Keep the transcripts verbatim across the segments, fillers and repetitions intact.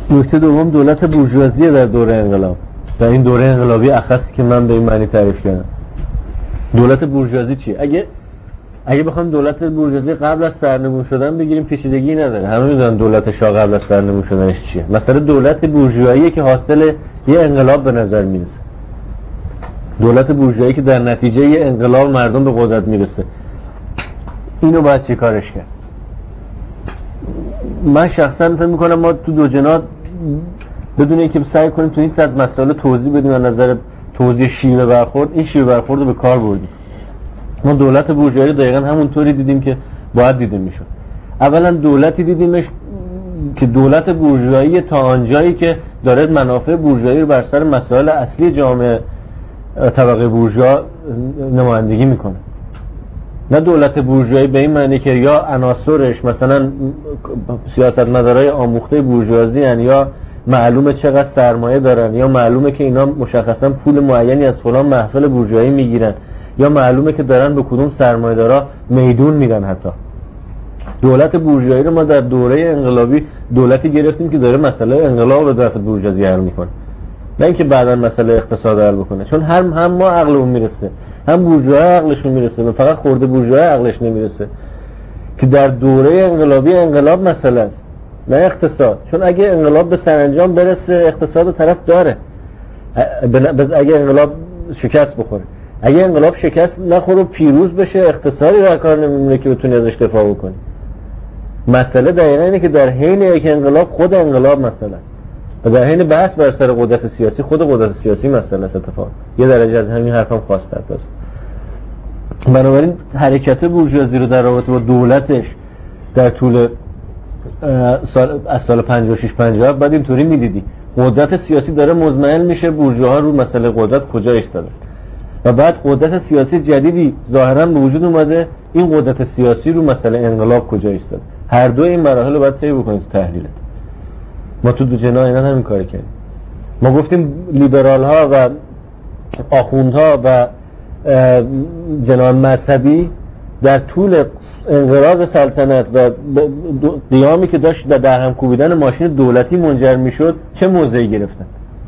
نکته دوم دولت بورژوازی در دوره انقلاب، در این دوره انقلابی اخصی که من به این معنی تعریف کردم. دولت بورژوازی چیه؟ اگه اگه بخوام دولت بورژوازی قبل از سرنگون شدن بگیریم پیچیدگی نداره، همه میدونن دولت شاه قبل از سرنگون شدنش چیه. مثلا دولت بورژوایی که حاصل یه انقلاب به نظر میرسه، دولت بورژوایی که در نتیجه یه انقلاب مردم به قدرت میرسه، اینو باید چی کارش کرد؟ من شخصا فکر میکنم ما تو دو جناح بدون اینکه سعی کنیم تو این صد مسئله توضیح بدیم از نظر توضیح شیوه برخورد، این شیوه برخورد رو به کار بردیم. ما دولت بورژوایی دقیقاً همونطوری دیدیم که باید دیده میشد. اولا دولتی دیدیمش که دولت بورژوایی تا آنجایی که داره منافع بورژوایی رو بر سر مسائل اصلی جامعه طبقه بورژوا نمایندگی میکنه. نه دولت بورژوایی به این معنی که یا عناصرش مثلا سیاستمدارای آموخته بورژوازی ان، یا معلومه چقدر سرمایه دارن، یا معلومه که اینا مشخصا پول معینی از فلان محفل بورژوایی میگیرن، یا معلومه که دارن به کدوم سرمایه‌دارا میدون میدن. حتی دولت بورژوایی رو ما در دوره انقلابی دولتی گرفتیم که داره مسئله انقلاب رو در بورژوازی حل میکنه، نه اینکه بعداً مسئله اقتصاد حل بکنه. چون هم هم ما عقلمون میرسه، هم بورژوا عقلشون میرسه، فقط خورده بورژوا عقلش نمیرسه که در دوره انقلابی انقلاب مسئله است، نه اقتصاد. چون اگه انقلاب به سرانجام برسه اقتصاد طرف داره، اگه انقلاب شکست بخوره، اگه انقلاب شکست نخوره و پیروز بشه اقتصادی در کار نمیمونه که بتونی ازش دفاع بکنی. مسئله دقیقا اینه که در حین یک انقلاب خود انقلاب مسئله است و در حین بحث بر سر قدرت سیاسی خود قدرت سیاسی مسئله است. اتفاق یه درجه از همین حرفم خواستر است. بنابراین حرکت بورژوازی رو در رابطه با دولتش در طول سال از سال پنجاه و شش پنجاه بعد اینطوری میدیدی قدرت سیاسی داره مزمحل میشه، بورژواها رو مسئله قدرت کجا ایستادن و بعد قدرت سیاسی جدیدی ظاهرا به وجود اومده، این قدرت سیاسی رو مسئله انقلاب کجا ایستاده. هر دو این مراحل رو باید طی بکنید تو تحلیلت. ما تو دو جناح اینا همین کار کردیم. ما گفتیم لیبرال ها و آخوندها و جناح مذهبی در طول انقراض سلطنت و قیامی که داشت در هم کوبیدن ماشین دولتی منجر میشد چه موضعی گرفتن.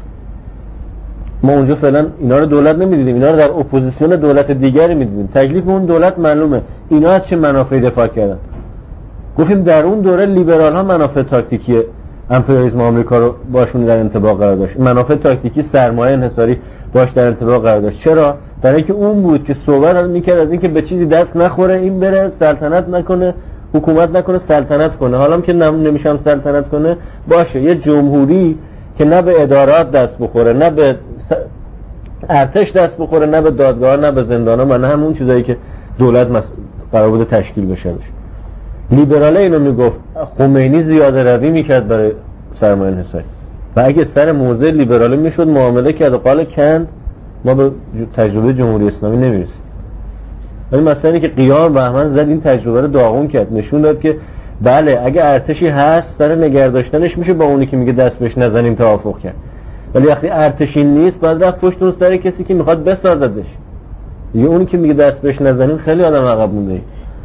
ما اونجا فعلا اینا رو دولت نمیدیدیم، اینا رو در اپوزیسیون دولت دیگری میدیدیم. تکلیف اون دولت معلومه، اینا از چه منافعی دفاع کردن. گفتیم در اون دوره لیبرال ها منافع تاکتیکی امپریالیسم آمریکا رو باشون در انطباق قرار داشت، منافع تاکتیکی سرمایه انحصاری باش در انطباق قرار داشت. چرا؟ برای اینکه اون بود که صحبت میکرد از اینکه به چیزی دست نخوره، این بره سلطنت نکنه، حکومت نکنه، سلطنت کنه. حالا که نمیشم سلطنت کنه باشه یه جمهوری که نه به ادارات دست بخوره، نه به ارتش دست بخوره، نه به دادگاه، نه به زندانا و نه همون چیزایی که دولت قرار بوده تشکیل بشه. لیبراله اینو میگفت، خمینی زیاده روی میکرد برای سرمایه انحصاری و اگه سر موضع لیبراله میشد معامله کرد و قال کند، ما به تجربه جمهوری اسلامی نمیرسیم. ولی مثلا اینکه قیام بهمن زد این تجربه رو داغون کرد، نشون داد که بله اگه ارتشی هست سر نگهداشتنش میشه با اونی که میگه دست بهش نزنیم توافق کرد، ولی وقتی ارتشی نیست باید رفت پشت اون سر کسی که میخواد بسازدش. دیگه اونی که میگه دست بهش نزنیم خیلی آدم عقب مونده.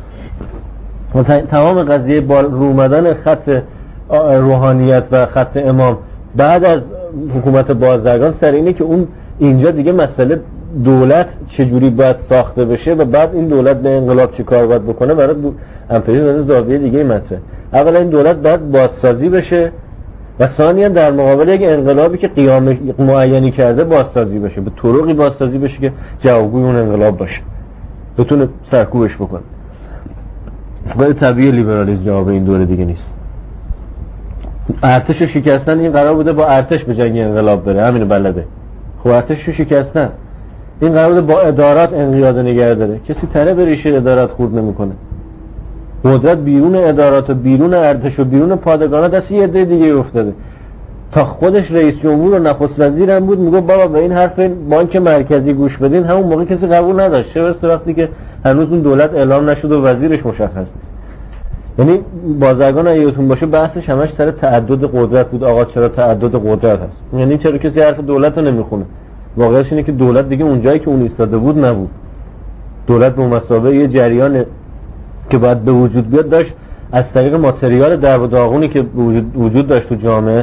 تمام قضیه با رو اومدن خط روحانیت و خط امام بعد از حکومت بازرگان سر اینه که اون اینجا دیگه مسئله دولت چجوری باید ساخته بشه و بعد این دولت به انقلاب چی کار باید بکنه برای امپریالیسم از زاویه دیگه مطرحه. اولا این دولت باید بازسازی بشه و ثانیا در مقابل یک انقلابی که قیام معینی کرده بازسازی بشه، به طرقی بازسازی بشه که جوابگوی اون انقلاب باشه، بتونه سرکوبش بکنه. ولی طبیعی لیبرالیسم جواب این دوره دیگه نیست. ارتش رو شکستن، این قرار بوده با ارتش به جنگ انقلاب بره، همینو بلده. خب ارتش رو شکستن، این قرار بوده با ادارات انقیاد نگه داره. کسی تره به ریشه ادارات خورد نمیکنه. قدرت بیرون ادارات و بیرون ارتش و بیرون پادگانا دست یه عده دیگه افتاده. تا خودش رئیس جمهور و نخست وزیر هم بود میگه بابا به این حرف بانک مرکزی گوش بدین، همون موقع کسی قبول نداشت. چه برسه وقتی که هنوز اون دولت اعلام نشد و وزیرش مشخص نیست. یعنی بازرگان اگه یادتون باشه بحثش همش سر تعدد قدرت بود. آقا چرا تعدد قدرت هست؟ یعنی چرا کسی حرف دولت رو نمیخونه؟ واقعیتش اینه که دولت دیگه اونجایی که اون ایستاده بود نبود. دولت به مثابه یه جریان که باید به وجود بیاد داشت از طریق ماتریال درو داغونی که وجود داشت تو جامعه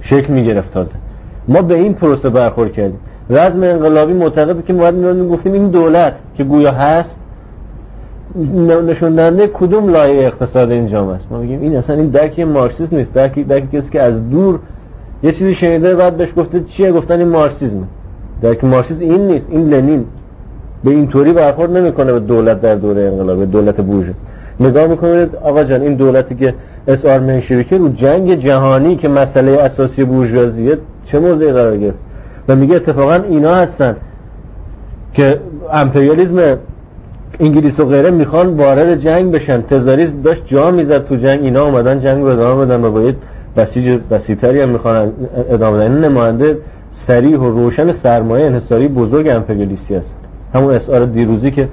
شکل میگرفت. تازه ما به این پروسه برخورد کردیم. رزم انقلابی معتقده که ما گفتیم این دولت که گویا هست نشون دهنده کدوم لایه اقتصاد این جامعه است. ما میگیم این اصلا این درک مارکسیسم نیست، درک درک کسی که از دور یه چیزی شنیده بعد بهش گفته چیه، گفتن این مارکسیسمه. درک مارکسیسم این نیست، این لنین به این طوری برخورد نمیکنه به دولت در دوره انقلاب، به دولت بورژوا. نگاه میکنید آقا جان این دولتی که اس آر منشویکی رو جنگ جهانی که مسئله اساسی بورژوازیه چه موضعی قرار گرفت و میگه اتفاقا اینا هستن که امپریالیسم انگلیس و غیره میخوان وارد جنگ بشن. تزاریسم داشت جا میزد تو جنگ، اینا اومدن جنگ رو ادامه بدن و باید بسیج وسیع‌تری هم میخوان ادامه بدن. این نماینده صریح و روشن سرمایه انحصاری بزرگ امپریالیستی هست. همون اس آر دیروزی که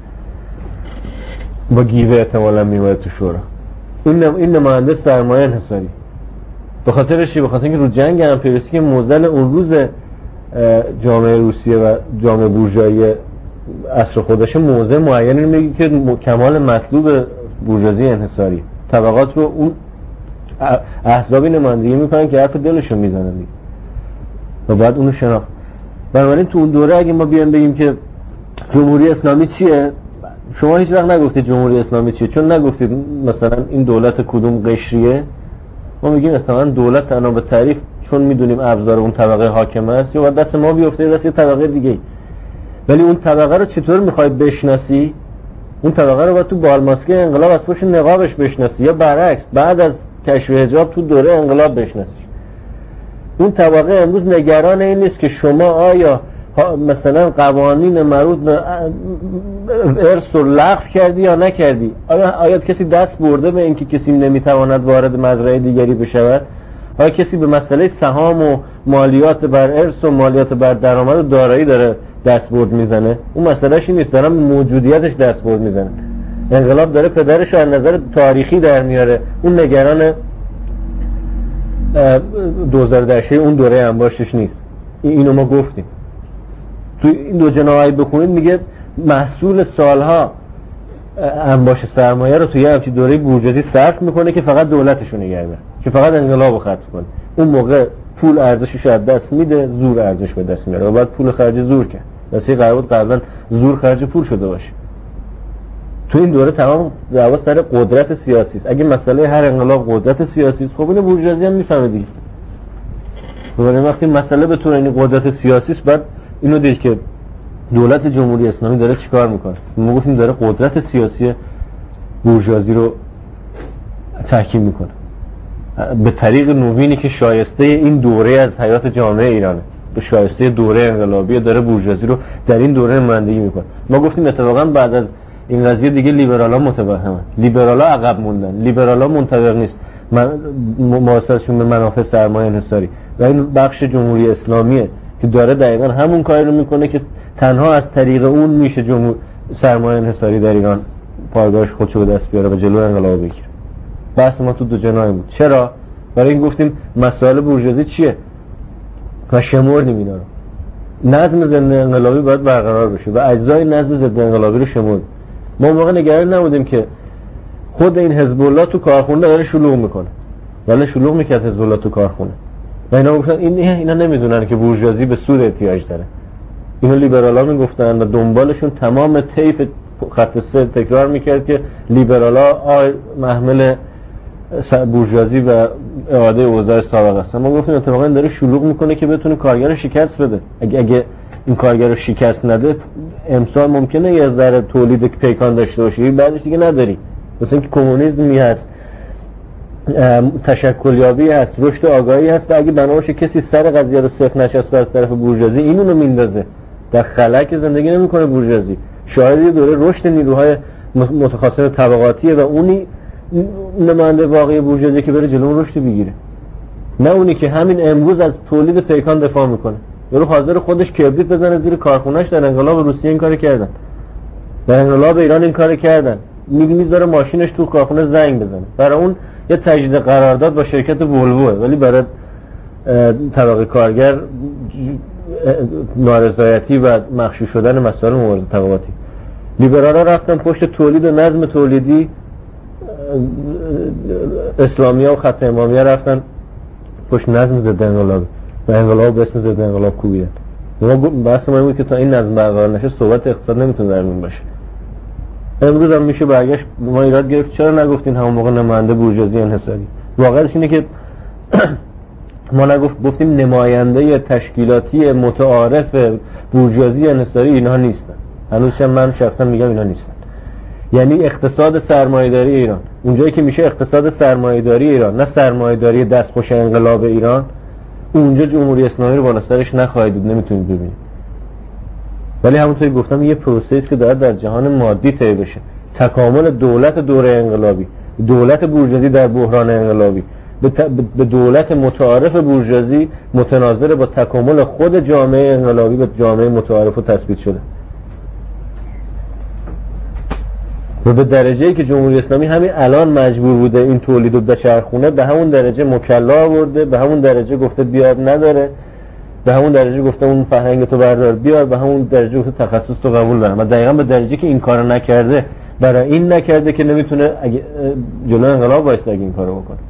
با گیوه احتمالاً میومد تو شورا، این این نماینده سرمایه انحصاری. به خاطر چی؟ به خاطر اینکه رو جنگ امپریالیستی که موزل اون روز جامعه روسیه و جامعه بورژوایی عصر خودش موضع معینی میگه که کمال مطلوب بورژوازی انحصاری. طبقات رو اون احزابی نمایندگی میکنن که حرف دلشون میزنن و بعد اونو شناخت. بنابراین تو اون دوره اگه ما بیان بگیم که جمهوری اسلامی چیه، شما هیچ وقت نگفتید جمهوری اسلامی چیه، چون نگفتید مثلا این دولت کدوم قشریه. ما میگیم مثلا دولت تنها به تعریف چون میدونیم ابزار اون طبقه حاکم است یا دست ما بیفته دست یه طبقه دیگه. ولی اون طبقه رو چطور میخوای بشناسی؟ اون طبقه رو باید تو بالماسکه انقلاب از پشت نقابش بشناسی یا برعکس بعد از کشف حجاب تو دوره انقلاب بشناسی. اون طبقه امروز نگران این نیست که شما آیا مثلا قوانین مربوط به ارث رو لغو کردی یا نکردی، آیا آیا کسی دست برده به اینکه کسی نمیتواند وارد مزرعه دیگری بشود، آیا کسی به مسئله سهام و مالیات بر ارث و مالیات بر درآمد و دارایی داره دستبرد میزنه؟ اون مسئلهش این نیست، دارن موجودیتش دستبرد میزنه. انقلاب داره پدرش از نظر تاریخی در میاره، اون نگران دوزار دهه اون دوره انباشتش نیست. اینو ما گفتیم. تو این دو جناحی بخونید میگه محصول سالها انباش سرمایه رو توی همچین دوره بورژوازی صرف میکنه که فقط دولتشو نگه داره، که فقط انقلاب رو ختم کنه. اون موقع پول ارزشش از دست میده، زور ارزش به دست میاره و بعد پول خرج زور کرد. واسه قرار بود قبلا زور خرج پول شده باشه. تو این دوره تمام دعوا سر قدرت سیاسی است. اگه مسئله هر انقلاب قدرت سیاسی است، خب این بورژوازی هم میفهمه دیگه. ولی وقتی مسئله به طور این قدرت سیاسی است، بعد اینو دید که دولت جمهوری اسلامی داره چیکار میکنه. ما گفتیم داره قدرت سیاسی بورژوازی رو تحکیم میکنه به طریق نوینی که شایسته این دوره از حیات جامعه ایرانه، به شایسته دوره انقلابی داره بورژوازی رو در این دوره نمایندگی میکنه. ما گفتیم اتفاقا بعد از این قضیه دیگه لیبرالا متوهمن، لیبرالا عقب موندن، لیبرالا منطبق نیست مواصلشون به منافع سرمایه انحصاری و این بخش جمهوری اسلامیه که داره دقیقا همون کاری رو میکنه که تنها از طریق اون میشه جمهور سرمایه انحصاری در ایران پایگاهش خودشو به دست بیاره و جلوی انقلاب بگیره. بحث ما تو دو جناح بود. چرا؟ برای این گفتیم مسائل بورژوازی چیه و شمردیم اینا رو. نظم ضد انقلابی باید برقرار بشه و اجزای نظم ضد انقلابی رو شمرد. ما اون موقع نگران نبودیم که خود این حزب الله تو کارخونه داره شلوغ میکنه، ولی شلوغ میکرد حزب الله تو کارخونه و اینا گفتن این اینا نمیدونن که بورژوازی به سود احتیاج داره. اینو لیبرالا میگفتن و دنبالشون تمام طیف خط سه تکرار میکرد که لیبرالا آی محمل بورژوازی و اعاده اوضاع سابق هستن. ما گفتیم اتفاقا داره شلوغ میکنه که بتونه کارگر رو شکست بده. اگه اگه این کارگر رو شکست نده امسال ممکنه یه ذره تولید پیکان داشته باشی، بعدش دیگه نداری. مثلا اینکه کمونیسمی هست، تشکلیابی هست، رشد آگاهی هست و اگه بنابراشه کسی سر قضیه رو صفر نشسته از طرف بورژوازی اینو میندازه در خلا که زندگی نمیکنه بورژوازی. شاید یه دوره رشد نیروهای متخاصم طبقاتیه و اونی نماینده واقعی بورژوازی که بره جلو رشد بگیره، نه اونی که همین امروز از تولید پیکان دفاع میکنه. یارو حاضر خودش کبریت بزنه زیر کارخونه‌اش. در انقلاب روسیه این کارو کردن، در انقلاب ایران این کارو کردن. میذاره ماشینش تو کارخونه زنگ بزنه. برای اون یه تجدید قرارداد با شرکت ولوه، ولی برای طبقه کارگر نارضایتی و مخشوش شدن مسائل مبارزه طبقاتی. لیبرالا رفتن پشت تولید و نظم تولیدی، اسلامیا و خط امامیه رفتن پشت نظم ضد انقلابی و انقلاب به اسم ضد انقلاب کوبیدن. ما بحث ما این بود که تا این نظم برقرار نشه صحبت اقتصاد نمیتونه در میون باشه. امروز هم میشه برگشت ما ایراد گرفت چرا نگفتین همون موقع نماینده بورژوازی انحصاری؟ واقعیتش اینه که ما نگفت گفتیم نماینده تشکیلاتی متعارف بورژوازی انحصاری اینها نیستن. هنوز من شخصا میگم اینا نیستن. یعنی اقتصاد سرمایه‌داری ایران، اونجایی که میشه اقتصاد سرمایه‌داری ایران، نه سرمایه‌داری دستخوش انقلاب ایران، اونجا جمهوری اسلامی رو بالا سرش نخواهید دید، نمیتونید ببینید. ولی همونطوری گفتم یه پروسه است که داره در جهان مادی طی بشه. تکامل دولت دوره انقلابی، دولت بورژوازی در بحران انقلابی، به دولت متعارف بورژوازی متناظر با تکامل خود جامعه انقلابی به جامعه متعارف و تثبیت شده. و به درجه‌ای که جمهوری اسلامی همین الان مجبور بوده این تولید رو بچرخونه، به همون درجه مکلا آورده، به همون درجه گفته بیار نداره، به همون درجه گفته اون فرهنگ تو بردار بیار، به همون درجه گفته تخصص تو قبول دارم. و دقیقاً به درجه که این کارو نکرده، برای این نکرده که نمیتونه جلو انقلاب وایسته اگه این کارو بکنه.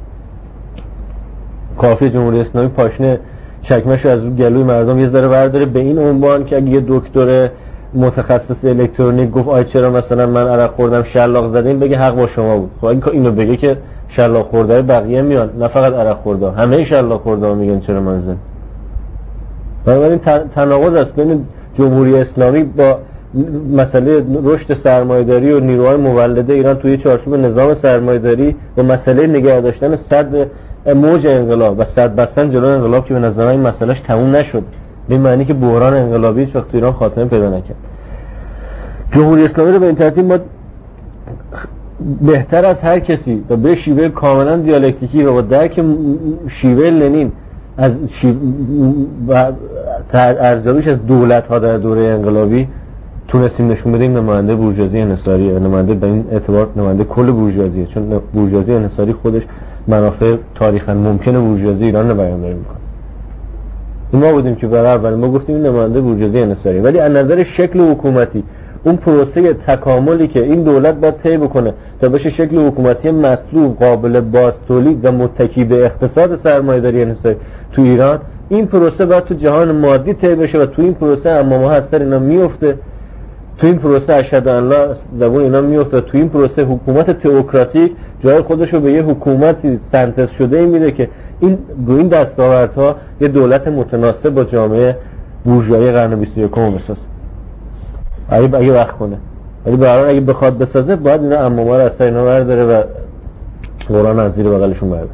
کافی جمهوری اسلامی پاشنه چکمه‌شو از رو گلوی مردم یه ذره برداره به این عنوان که اگه یه دکتر متخصص الکترونیک گفت آی چرا مثلا من عرق خوردم شلاق زدیم، بگه حق با شما بود. خب این اینو بگه که شلاق خورده بقیه میان، نه فقط عرق خورده، همه شلاق خورده میگن چرا من زدم. بنابراین تناقض است بین جمهوری اسلامی با مسئله رشد سرمایه‌داری و نیروهای مولده ایران توی چارچوب نظام سرمایه‌داری و مسئله نگه داشتن صد موج انقلاب و صد بستن جلو انقلاب که به نظر من این مسئلهش تموم نشد. به معنی که بحران انقلابی هیچ وقت ایران خاتمه پیدا نکرد. جمهوری اسلامی رو به این ترتیب ما بهتر از هر کسی و به شیوه کاملا دیالکتیکی و با درک شیوه لنین از ارزیابیش از دولت ها در دوره انقلابی تونستیم نشون بدیم نماینده بورژوازی انحصاریه و نماینده به این اعتبار نماینده کل بورژوازیه، چون بورژوازی انحصاری خودش منافع تاریخاً ممکنه بورژوازی ایران رو بیان‌داری میکنه. ما بودیم که برای اول ما گفتیم این نماینده بورژوازی انحصاری، ولی از نظر شکل حکومتی اون پروسه تکاملی که این دولت باید طی بکنه تا بشه شکل حکومتی مطلوب قابل بازتولید و متکی به اقتصاد سرمایه‌داری انحصاری تو ایران، این پروسه باید تو جهان مادی طی بشه و تو این پروسه امام‌ها از سر اینا میفته، تو این پروسه اشهد ان لا زبون اینا میفته، تو این پروسه حکومت تئوکراتیک جای خودش رو به یه حکومتی سنتز شده ای میده که این رو این دستاوردها یه دولت متناسب با جامعه بورژوایی قرن بیست و یکم بسازه. اگه اگه وقت کنه، ولی به هر حال اگه بخواد بسازه باید اینا امام‌ها رو از سر اینا برداره و قرآن از زیر بغلشون برداره.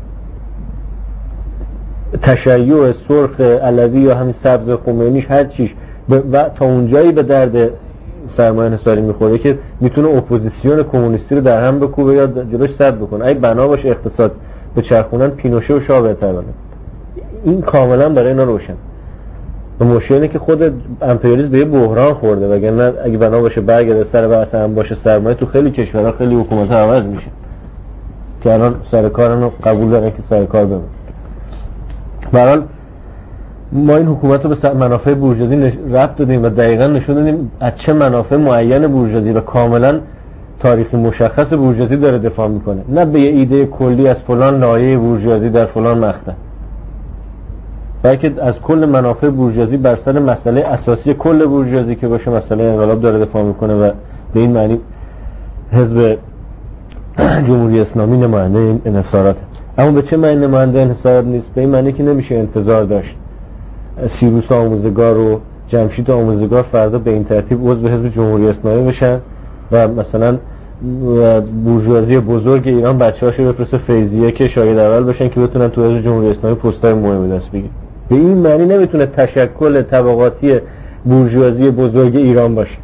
تشیع سرخ علوی یا همین سبز خمینیش هر چیش و تا اونجایی به درد سرمایه انحصاری میخوره که میتونه اپوزیسیون کمونیستی رو در هم بکوبه یا جلوش سد بکنه. اگه بنا باشه اقتصاد به چرخونن پینوشه و شاه بهتر بنه. این کاملا برای اینا روشن. و مشکل اینه که خود امپریالیسم به یه بحران خورده، وگرنه اگه بنا باشه برگرده سر بحث هم باشه سرمایه تو خیلی کشورها خیلی حکومت‌ها عوض میشه که الان سر کارن قبول دارن که سر کار بمونه. به هر حال ما این حکومت رو به منافع بورژوازی نش... ربط دادیم و دقیقاً نشون دادیم از چه منافع معین بورژوازی و کاملاً تاریخی مشخص بورژوازی داره دفاع میکنه، نه به یه ایده کلی از فلان لایه بورژوازی در فلان مقطع، بلکه از کل منافع بورژوازی بر سر مسئله اساسی کل بورژوازی که باشه مسئله انقلاب داره دفاع میکنه و به این معنی حزب جمهوری اسلامی نماینده این انحصارات. اما به چه معنی نماینده انحصارات نیست؟ به این معنی که نمیشه انتظار داشت سیروس آموزگار و جمشید آموزگار فردا به این ترتیب عضو حزب جمهوری اسلامی بشن و مثلا بورژوازی بزرگ ایران بچه‌هاشو بفرسته فیضیه که شاگرد اول بشن که بتونن تو حزب جمهوری اسلامی پست‌های مهم دست بگیرن. به این معنی نمیتونه تشکل طبقاتی بورژوازی بزرگ ایران باشه.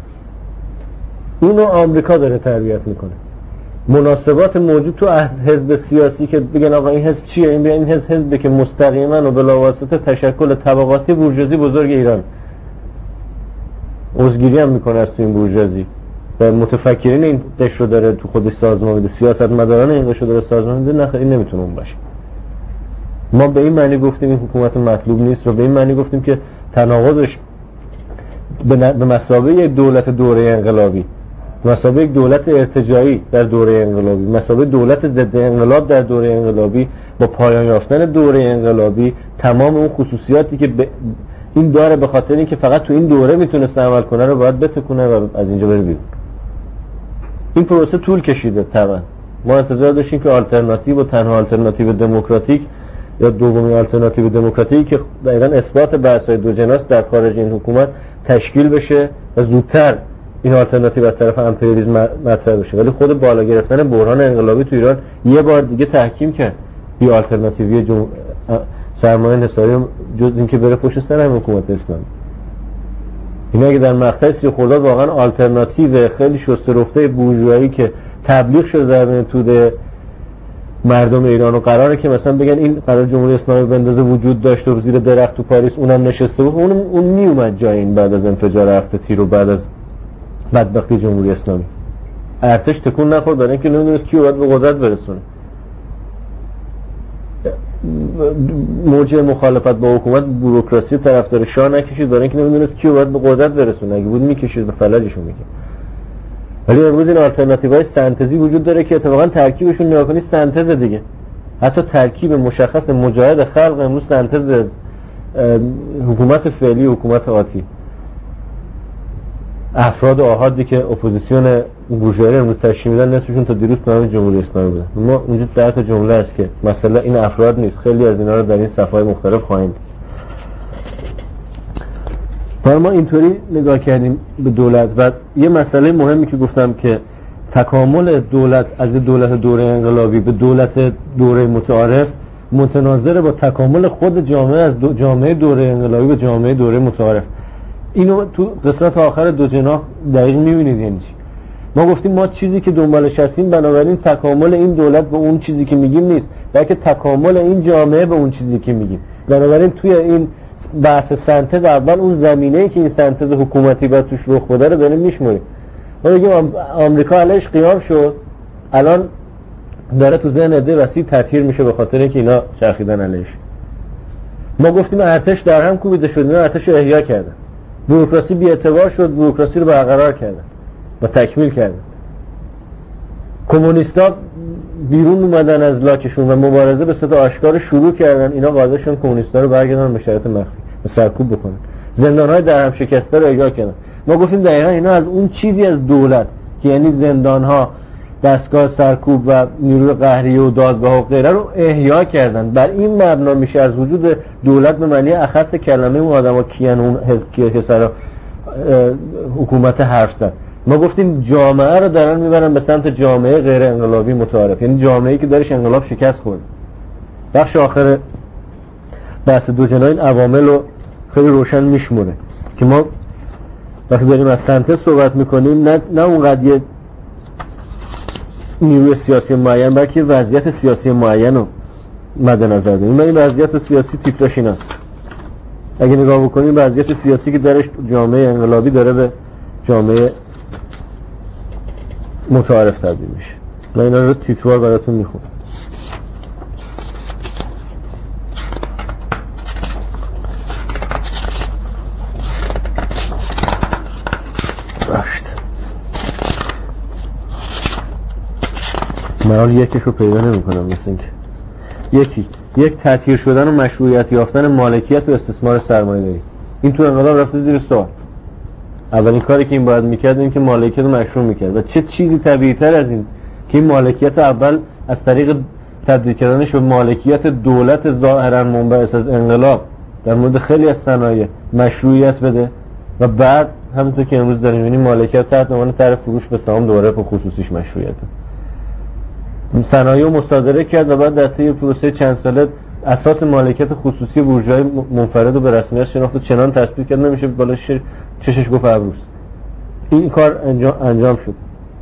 اینو آمریکا داره تربیت میکنه. مناسبات موجود تو حزب سیاسی که بگن آقا این حزب چیه، این این حزب حزبی که مستقیما و بلاواسطه تشکل طبقاتی بورژوازی بزرگ ایران عضوگیری هم میکنه از تو این بورژوازی و متفکرین این قشر رو داره تو خودش سازمان میده، سیاستمداران این قشر رو داره سازمان میده. نه این نمیتونه اون باشه. ما به این معنی گفتیم این حکومت مطلوب نیست و به این معنی گفتیم که تناقضش به مثابه یک دولت دوره انقلابی مثابه یک دولت ارتجاعی در دوره انقلابی، مثابه دولت ضد انقلاب در دوره انقلابی، با پایان یافتن دوره انقلابی تمام اون خصوصیاتی که ب... این داره به خاطر اینکه فقط تو این دوره میتونست عمل کنه رو باید بتکونه و از اینجا بره بیرون. این پروسه طول کشیده. طبعا ما انتظار داشتیم که آلترناتیو و تنها آلترناتیو دموکراتیک یا دومی آلترناتیو دموکراتیکی که دقیقاً اثبات بحث‌های دو جناس در خارج این حکومت تشکیل بشه و زودتر این آلترناتیو از طرف امپریالیسم مطرح بشه، ولی خود بالا گرفتن بحران انقلابی تو ایران یه بار دیگه تحکیم کرد این آلترناتیوی جم... سرمایه نثاری جز اینکه بره پشت سر هم حکومت اسلامی. این اگه در مقطع سی خرداد واقعا آلترناتیو خیلی شسته رفته بورژوایی که تبلیغ شده در بین توده مردم ایران و قراره که مثلا بگن این قرار جمهوری اسلامی بندازه وجود داشت و زیر درخت تو پاریس اونم نشسته بود، اون اون می اومد جای این بعد از انفجار هفته تیر و بعد از بدبختی جمهوری اسلامی. ارتش تکون نخورد برای اینکه نمیدونست کی باید به قدرت برسونه. موجه مخالفت با حکومت بوروکراسی طرفدار شاه نکشید برای اینکه نمیدونست کی باید به قدرت برسونه، اگه بود میکشید به فلجشون میگه. ولی امروز این آلترناتیوهای سنتزی وجود داره که اتفاقا ترکیبشون نگاه کنید سنتز دیگه. حتی ترکیب مشخص مجاهد خلق امروز سنتز از حکومت فعلی و حکومت آتی. افراد آحادی که اپوزیسیون بورژوایی امروز تشکیل میدن نصفشون تا دیروز تو همین جمهوری اسلامی بودن. ما اونجا ده تا جمله است که مثلا این افراد نیست، خیلی از اینا رو در این صفحات مختلف خواهیم. حالا ما اینطوری نگاه کردیم به دولت و یه مسئله مهمی که گفتم که تکامل دولت از دولت دوره انقلابی به دولت دوره متعارف متناظر با تکامل خود جامعه از دو جامعه دوره انقلابی به جامعه دوره متعارف. اینو تو قسمت آخر دو جناح دقیق می‌بینید یعنی چی. ما گفتیم ما چیزی که دنبالش هستیم بنابراین تکامل این دولت به اون چیزی که میگیم نیست، بلکه تکامل این جامعه به اون چیزی که میگیم. بنابراین توی این بحث سنتز اول اون زمینه‌ای که این سنتز حکومتی باید توش رخ بده رو داریم میشمریم. ما میگیم آمریکا علیش قیام شد، الان داره تو ذهن عده وسیع تطهیر میشه به خاطر اینکه اینا چرخیدن علیش. ما گفتیم ارتش در هم کوبیده شد، اینا ارتش رو احیا کردن. بوروکراسی بی‌اعتبار شد، بوروکراسی رو برقرار کردن و تکمیل کردن. کمونیستا بیرون اومدن از لاکشون و مبارزه به صورت آشکار شروع کردن، اینا قادر شدن کمونیستا رو برگردونن به شرایط مخفی و سرکوب بکنن. زندان‌های در هم شکسته رو احیا کردن. ما گفتیم دقیقاً اینا از اون چیزی از دولت که یعنی زندان‌ها، دستگاه سرکوب و نیروی قهریه و دادگاه و غیره رو احیا کردن. بر این مبنا میشه از وجود دولت به معنی اخص کلمه اون آدما کیان اون حزب که سر حکومت حرف زد. ما گفتیم جامعه رو دارن میبرن به سمت جامعه غیر انقلابی متعارف، یعنی جامعه‌ای که درش انقلاب شکست خورد. بخش آخر بحث دو جناح این عوامل رو خیلی روشن میشموره که ما وقتی داریم از سنتز صحبت میکنیم نه نه اون قضیه نیروی سیاسی معین بلکه وضعیت سیاسی معین رو مد نظر داریم. این وضعیت سیاسی تیترش این است. اگه نگاه بکنیم وضعیت سیاسی که درش جامعه انقلابی داره به جامعه متعارف تبدیل میشه. من اینا رو تیتروار براتون میخونم. من حال یکیش رو پیدا نمی کنم. مثل اینکه یکی یک تطهیر شدن و مشروعیت یافتن مالکیت و استثمار سرمایه داری. این تو انقلاب رفته زیر سوال. اولین کاری که این باید میکرد این که مالکیت رو مشروع میکرد و چه چیزی طبیعی تر از این که این مالکیت اول از طریق تبدیل کردنش به مالکیت دولت ظاهرا منبعث از انقلاب در مورد خیلی از صنایع مشروعیت بده و بعد همونطور که امروز داریم می‌بینیم مالکیت تحت عنوان طرح فروش به سهام دوباره به خصوصیش مشروعیت صنایع مصادره کرد و بعد در طی پروسه چند ساله اساس مالکیت خصوصی بورژوایی منفرد و به رسمیت شناخت و چنان تثبیت کرد نمیشه بالا چشش گفت ابروس. این کار انجام, انجام شد.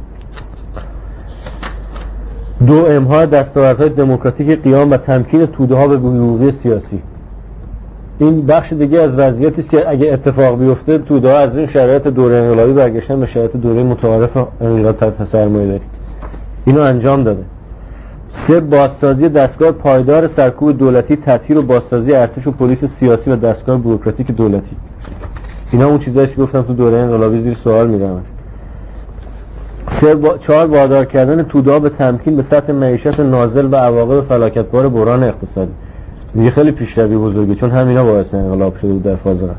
دو امها دستاوردهای دموکراتیک قیام و تمکین توده ها به بلوغی سیاسی. این بخش دیگه از وضعیتی است که اگه اتفاق بیفته توده ها از این شرایط دوره انقلابی برگشتن به شرایط دوره متعارف انقلاب تحت سرمایه‌داری. اینو انجام داده. سه بازسازی دستگاه پایدار سرکوب دولتی، تطهیر و بازسازی ارتش و پلیس سیاسی و دستگاه بوروکراتیک دولتی. اینا اون چیزایی که گفتم تو دوره انقلابی زیر سوال می‌رن. سه با... چهار وادار کردن توده به تمکین به سطح معیشت نازل و عواقب فلاکتبار بحران اقتصادی. دیگه خیلی پیشروی بزرگه، چون همینا باعث انقلاب شده بود در فاز قبل.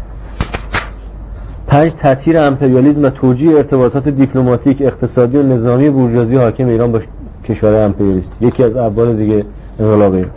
پنج تطهیر امپریالیسم و توجیه ارتباطات دیپلماتیک، اقتصادی و نظامی بورژوازی حاکم ایران با کشورهای امپریالیست، یکی از ابعاد دیگه انقلاب ایران.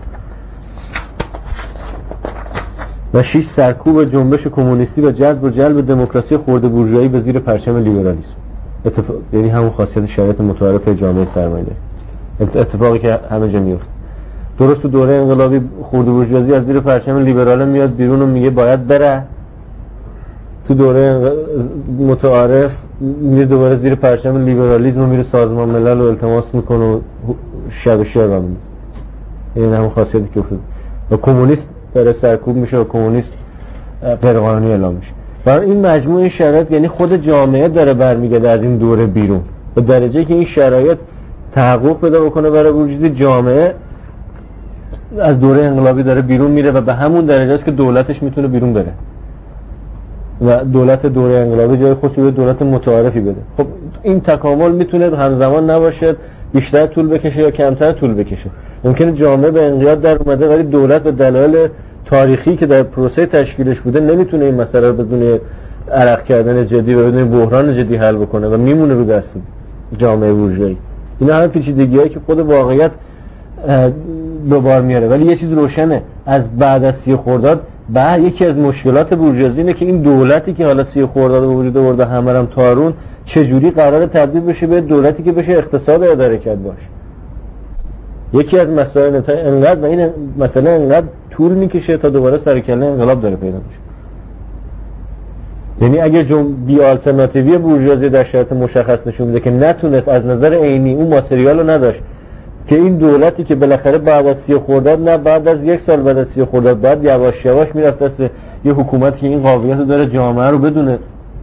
و شش سرکوب جنبش کمونیستی و جذب و جلب دموکراسی خرد بورژوایی به زیر پرچم لیبرالیسم. اتفاق... یعنی همون خاصیت شرایط متعارف جامعه سرمایه‌داری، اتفاقی که همه جا میفته. درست تو دوره انقلابی خرد بورژوازی از زیر پرچم لیبرال میاد بیرون و میگه باید بره، تو دوره متعارف میره دوباره زیر پرچم لیبرالیسم و میره سازمان ملل و التماس میکنه و شب و شعر را میندازه. این همون خاصیتی که افتاد. و کمونیست داره سرکوب میشه و کمونیست غیرقانونی اعلام میشه. برای این مجموعه شرایط یعنی خود جامعه داره برمیگرده از این دوره بیرون، به درجه که این شرایط تحقق پیدا بکنه برای بورژوازی، جامعه از دوره انقلابی داره بیرون میره و به همون درجه است که دولتش میتونه بیرون بره و دولت دوره انقلابی جای خودش رو دولت متعارفی بده. خب این تکامل میتونه همزمان نباشه، بیشتر طول بکشه یا کمتر طول بکشه. ممکنه جامعه به انقیاد در اومده ولی دولت به دلایل تاریخی که در پروسه تشکیلش بوده نمیتونه این مسئله رو بدون عرق کردن جدی و بدون بحران جدی حل بکنه و میمونه رو دست جامعه بورژوایی. اینا همه پیچیدگی‌هایی که خود واقعیت به بار میاره. ولی یه چیز روشنه، از بعد از سی خرداد بعد یکی از مشکلات بورژوازی اینه که این دولتی که حالا سی خرداد به وجود آورده همه هم تارون چجوری قراره تبدیل بشه به دولتی که بشه اقتصاد اداره کرد باشه. یکی از مسائل انقدر و این مسئله انقدر طول میکشه تا دوباره سر کله انقلاب داره پیدا میشه. یعنی اگه جم بی آلترناتیوی بورژوازی در شرایط مشخص نشون میده که نتونست از نظر عینی اون ماتریال رو نداشت که این دولتی که بالاخره بعد از سی خرداد نه بعد از یک سال بعد از سی خرداد بعد یواش یواش میرفت دست یه حکومتی که این قابلیت رو داره جامعه رو بدونه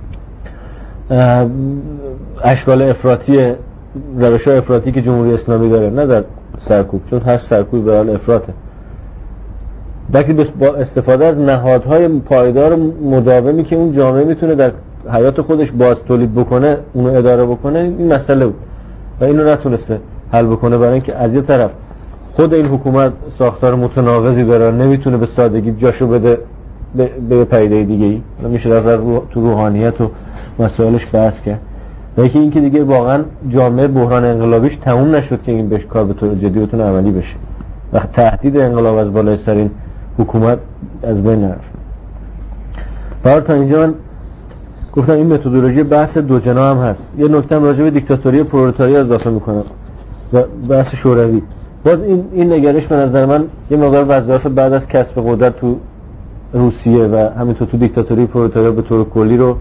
اشکال افراطی روش‌های افراطی که جمهوری اسلامی داره، نه در سرکوب، چون هر سرکوب به حال افراطه، بلکه با استفاده از نهادهای پایدار مداومی که اون جامعه میتونه در حیات خودش باز تولید بکنه اونو اداره بکنه. این مسئله بود و اینو نتونسته حل بکنه، برای اینکه از یه طرف خود این حکومت ساختار متناقضی داره، نمیتونه به سادگی جاشو بده به, به پدیده دیگه ای، نمیشه در رو... تو روحانیت و مسائلش بحث کرد. و اینکه این که دیگه واقعا جامعه بحران انقلابیش تموم نشد که این بهش کار به طور جدی بتونه عملی بشه و تهدید انقلاب از بالای سر این حکومت از بین نرفت. برای تا اینجا من گفتم این متدولوژی بحث دو جنا هم هست. یه نکته هم راجع به دیکتاتوری پرولتاری اضافه میکنم و بحث شوروی. باز این این نگرش به نظر من یه مقدار وظایف بعد از کسب قدرت تو روسیه و همینطور تو دیکتاتوری پرولتاری به طور کلی رو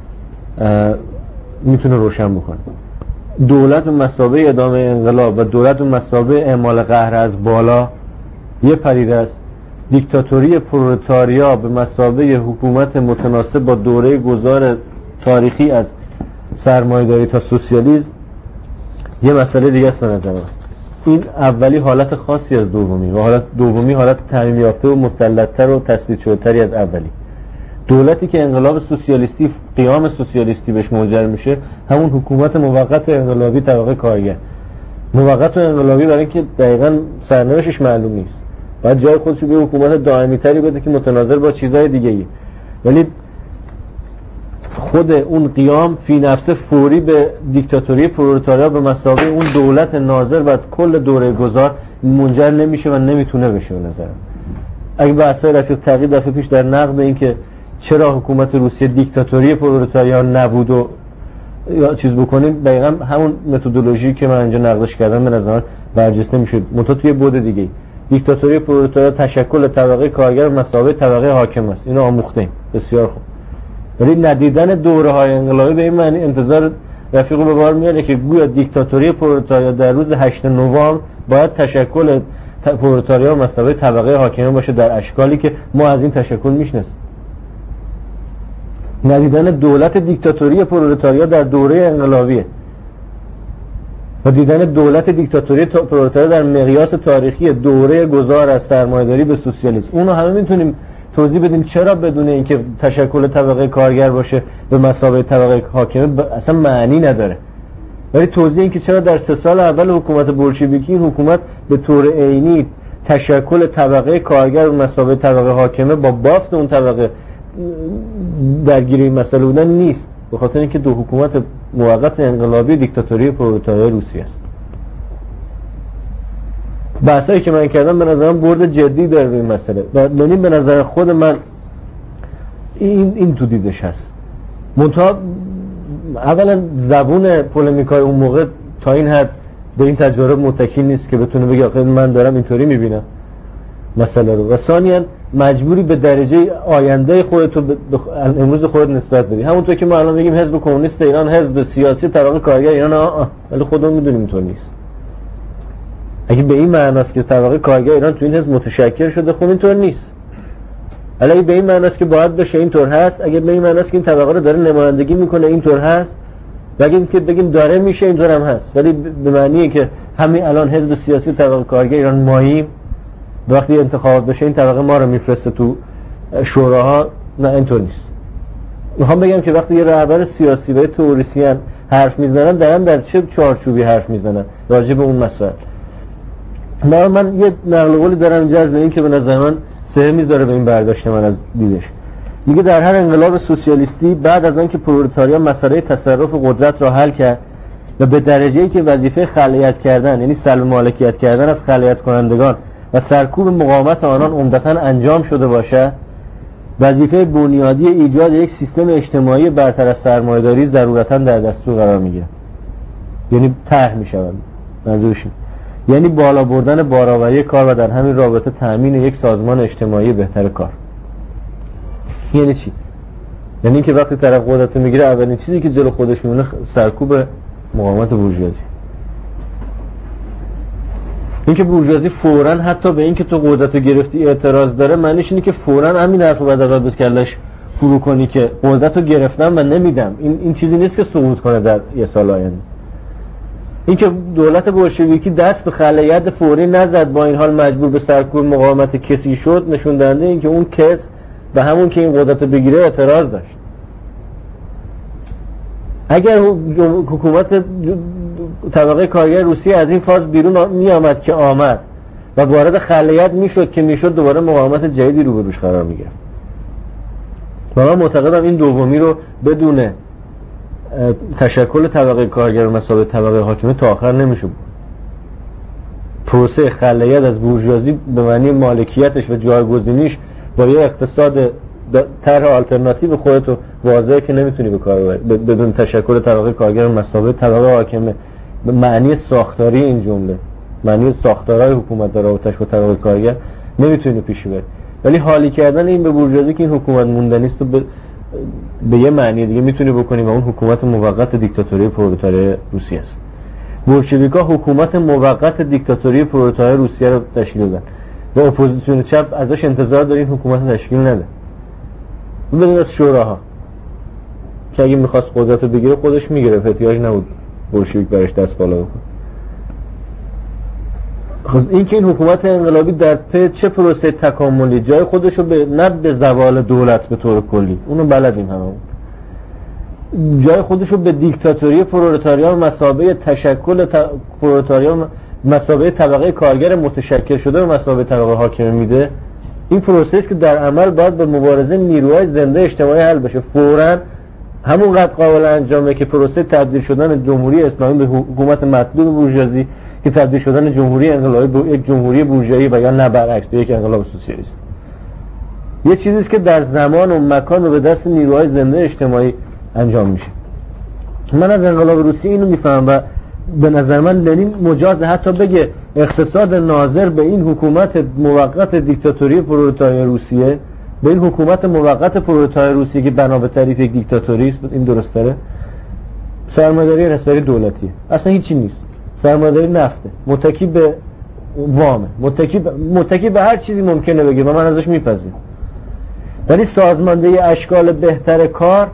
میتونه روشن بکنه. دولت به مثابه ادامه انقلاب و دولت به مثابه اعمال قهر از بالا یه پدیده است. دیکتاتوری پرولتاریا به مثابه حکومت متناسب با دوره گذار تاریخی از سرمایه‌داری تا سوسیالیسم یه مسئله دیگه است به نظر من. این اولی حالت خاصی از دومی و حالت دومی حالت تعمیم یافته و مسلط‌تر و تثبیت شده‌تری از اولی. دولتی که انقلاب سوسیالیستی قیام سوسیالیستی بهش منجر میشه همون حکومت موقت انقلابی طبقه کارگر. موقت و انقلابی برای اینکه دقیقاً سرنوشتش معلوم نیست، باید جای خودش رو به حکومت دائمی تری بده که متناظر با چیزهای دیگه ای. ولی خود اون قیام فی نفسه فوری به دیکتاتوری پرولتاریا به مثابه اون دولت ناظر و کل دوره گذار منجر نمیشه و نمیتونه بشه. به نظرم اگه بحثای رفیق تقی دفعه پیش در نقد این که چرا حکومت روسیه دیکتاتوری پرولتاریا نبود و یا چیز بکنیم، دقیقاً همون متدولوژی که من اینجا نقدش کردم به نظر برجسته میشه، منتها توی بعد دیگه. دیکتاتوری پرولتاریا تشکل طبقه کارگر مثابه طبقه حاکم است، اینو آموختیم بسیار خوب. ولی ندیدن دوره های انقلابی به این معنی انتظار رفیق به بار میاره که گویا دیکتاتوری پرولتاریا در روز هشتم نوامبر باید تشکل پرولتاریا مثابه طبقه حاکم باشه در اشکالی که ما از این تشکل میشناسیم. ندیدن دولت دیکتاتوری پرولتاریا در دوره انقلابیه و دیدن دولت دیکتاتوری پرولتاریا در مقیاس تاریخی دوره گذار از سرمایه‌داری به سوسیالیسم. اونو همه میتونیم توضیح بدیم چرا بدون اینکه تشکل طبقه کارگر باشه به مثابه طبقه حاکمه اصلا معنی نداره. ولی توضیح این که چرا در سه سال اول حکومت بولشویکی این حکومت به طور عینی تشکل طبقه کارگر و مسابقه طبقه حاکمه با بافت اون طبقه درگیر این مسئله بودن نیست، به خاطر اینکه دو حکومت موقت انقلابی دیکتاتوری پرولتاریای روسیه است. بحثایی که من کردم به نظرم برد جدی داره به این مسئله و یعنی به نظر خود من این این تو دیدش هست. منتها اولا زبون پولمیکای اون موقع تا این حد به این تجارب متکی نیست که بتونه بگه آخه من دارم اینطوری میبینم مسئله رو، و ثانیاً مجبوری به درجه آینده خودت به امروز خودت نسبت بدی. همونطور که ما الان میگیم حزب کمونیست ایران حزب سیاسی طبقه کارگر ایران، آه آه ولی خودمون میدونیم اینطور نیست. اگه به این معناست که طبقه کارگر ایران تو این حزب متشکل شده، خب اینطور نیست. اگه به این معناست که باید بشه اینطور هست، اگه به این معناست که این طبقه رو داره نمایندگی میکنه اینطور هست، و اگه که بگیم داره میشه اینطور هم هست، ولی به معنیه که همین الان حزب سیاسی طبقه کارگر ایران ماییم، وقتی انتخابات بشه این طبقه ما رو میفرسته تو شوراها، نه اینطور نیست. میخوام بگم که وقتی یه رهبر سیاسی و تئوریسین حرف میزنن دارن در چه چارچوبی حرف میزنن راجع به اون مسائل. من من یه نقل قولی دارم اینجا از این که به نظر من سه میذاره به این برداشت من از دیدش. میگه در هر انقلاب سوسیالیستی بعد از آنکه پرولتاریا مسئله تصرف قدرت را حل کرد و به درجه‌ای که وظیفه خلایت کردن یعنی سلب مالکیت کردن از خلایت کنندگان و سرکوب مقاومت آنان عمدتاً انجام شده باشد، وظیفه بنیادی ایجاد یک سیستم اجتماعی برتر از سرمایه‌داری ضرورتاً در دستور قرار میگیرد. یعنی طرح میشود، منظورش یعنی بالا بردن بارآوری کار و در همین رابطه تأمین یک سازمان اجتماعی بهتر کار. یعنی چی؟ یعنی که وقتی طرف قدرت میگیره اولین چیزی که جلو خودش میمونه سرکوب مقاومت بورژوازی. این که بورژوازی فوراً حتی به این که تو قدرت گرفتی اعتراض داره، معنیش اینه که فوراً همین حرفو بعد از بهت کلش فرو کنی که قدرتو گرفتم و نمیدم. این این چیزی نیست که سقوط کنه در یه سال آینده. این که دولت بولشویکی دست به خلایت فوری نزد، با این حال مجبور به سرکوب مقاومت کسی شد، نشون دهنده این که اون کس به همون که این قدرت رو بگیره اعتراض داشت. اگر حکومت طبقه کارگر روسیه از این فاز بیرون می آمد که آمد و وارد خلایت می شد که می شد، دوباره مقاومت جدیدی رو بروش قرار می گرفت. و من معتقدم این دومی رو بدون تشکل طبقه کارگر و مسابقه طبقه حاکمه تا آخر نمیشه. پروسه خلایت از بورژوازی به معنی مالکیتش و جایگزینیش با یه اقتصاد طرح آلترناتیو خودتو واضحه که نمیتونی به کار ببری بدون تشکل طبقه کارگر و مسابقه طبقه حاکمه. به معنی ساختاری این جمله، معنی ساختارهای حکومت در رابطش با طبقه کارگر نمیتونی پیش بری. ولی حالی کردن این به بورژوازی که این حکومت موندنی است به به یه معنی دیگه میتونی بکنی و اون حکومت موقت دیکتاتوری پرولتاری روسیه است. بولشویک‌ها حکومت موقت دیکتاتوری پرولتاری روسیه رو تشکیل دادن و اپوزیسیون چپ ازش انتظار داره این حکومت تشکیل نده. بدون از شوراها که اگه میخواست قدرت رو بگیره خودش میگرفت، احتیاج نبود بولشویک برش دست بالا بکنه. خب این که این حکومت انقلابی در پی چه پروسه تکاملی جای خودش رو به نه به زوال دولت به طور کلی، اونو بلدیم همون، جای خودش رو به دیکتاتوری پرولتاریا و مسابقه تشکل ت... پرولتاریا مسابقه طبقه کارگر متشکل شده و مسابقه طبقه حاکمه میده. این پروسه است که در عمل باید به مبارزه نیروهای زنده اجتماعی حل بشه. فوراً همون قد قابل انجامه که پروسه تبدیل شدن جمهوری اسلامی به حکومت مطلوب بورژوازی که تبدیل شدن جمهوری انقلابی به یک جمهوری بورژوایی و یا نه برعکس به یک انقلاب سوسیالیست. یه چیزی است که در زمان و مکان و به دست نیروهای زنده اجتماعی انجام میشه. من از انقلاب روسیه اینو میفهمم و به نظر من لنین مجاز حتی بگه اقتصاد ناظر به این حکومت موقت دیکتاتوری پرولتاری روسیه، به این حکومت موقت پرولتاری روسیه که بنا به تعریف یک دیکتاتوری است، این درست داره، سرمایه‌داری انحصاری دولتیه، اصلا هیچی نیست. سرمایه‌داری نفته، متکی به وامه، متکی به متکی به هر چیزی ممکنه بگه و من ازش میپذیرم. ولی سازماندهی اشکال بهتر کار،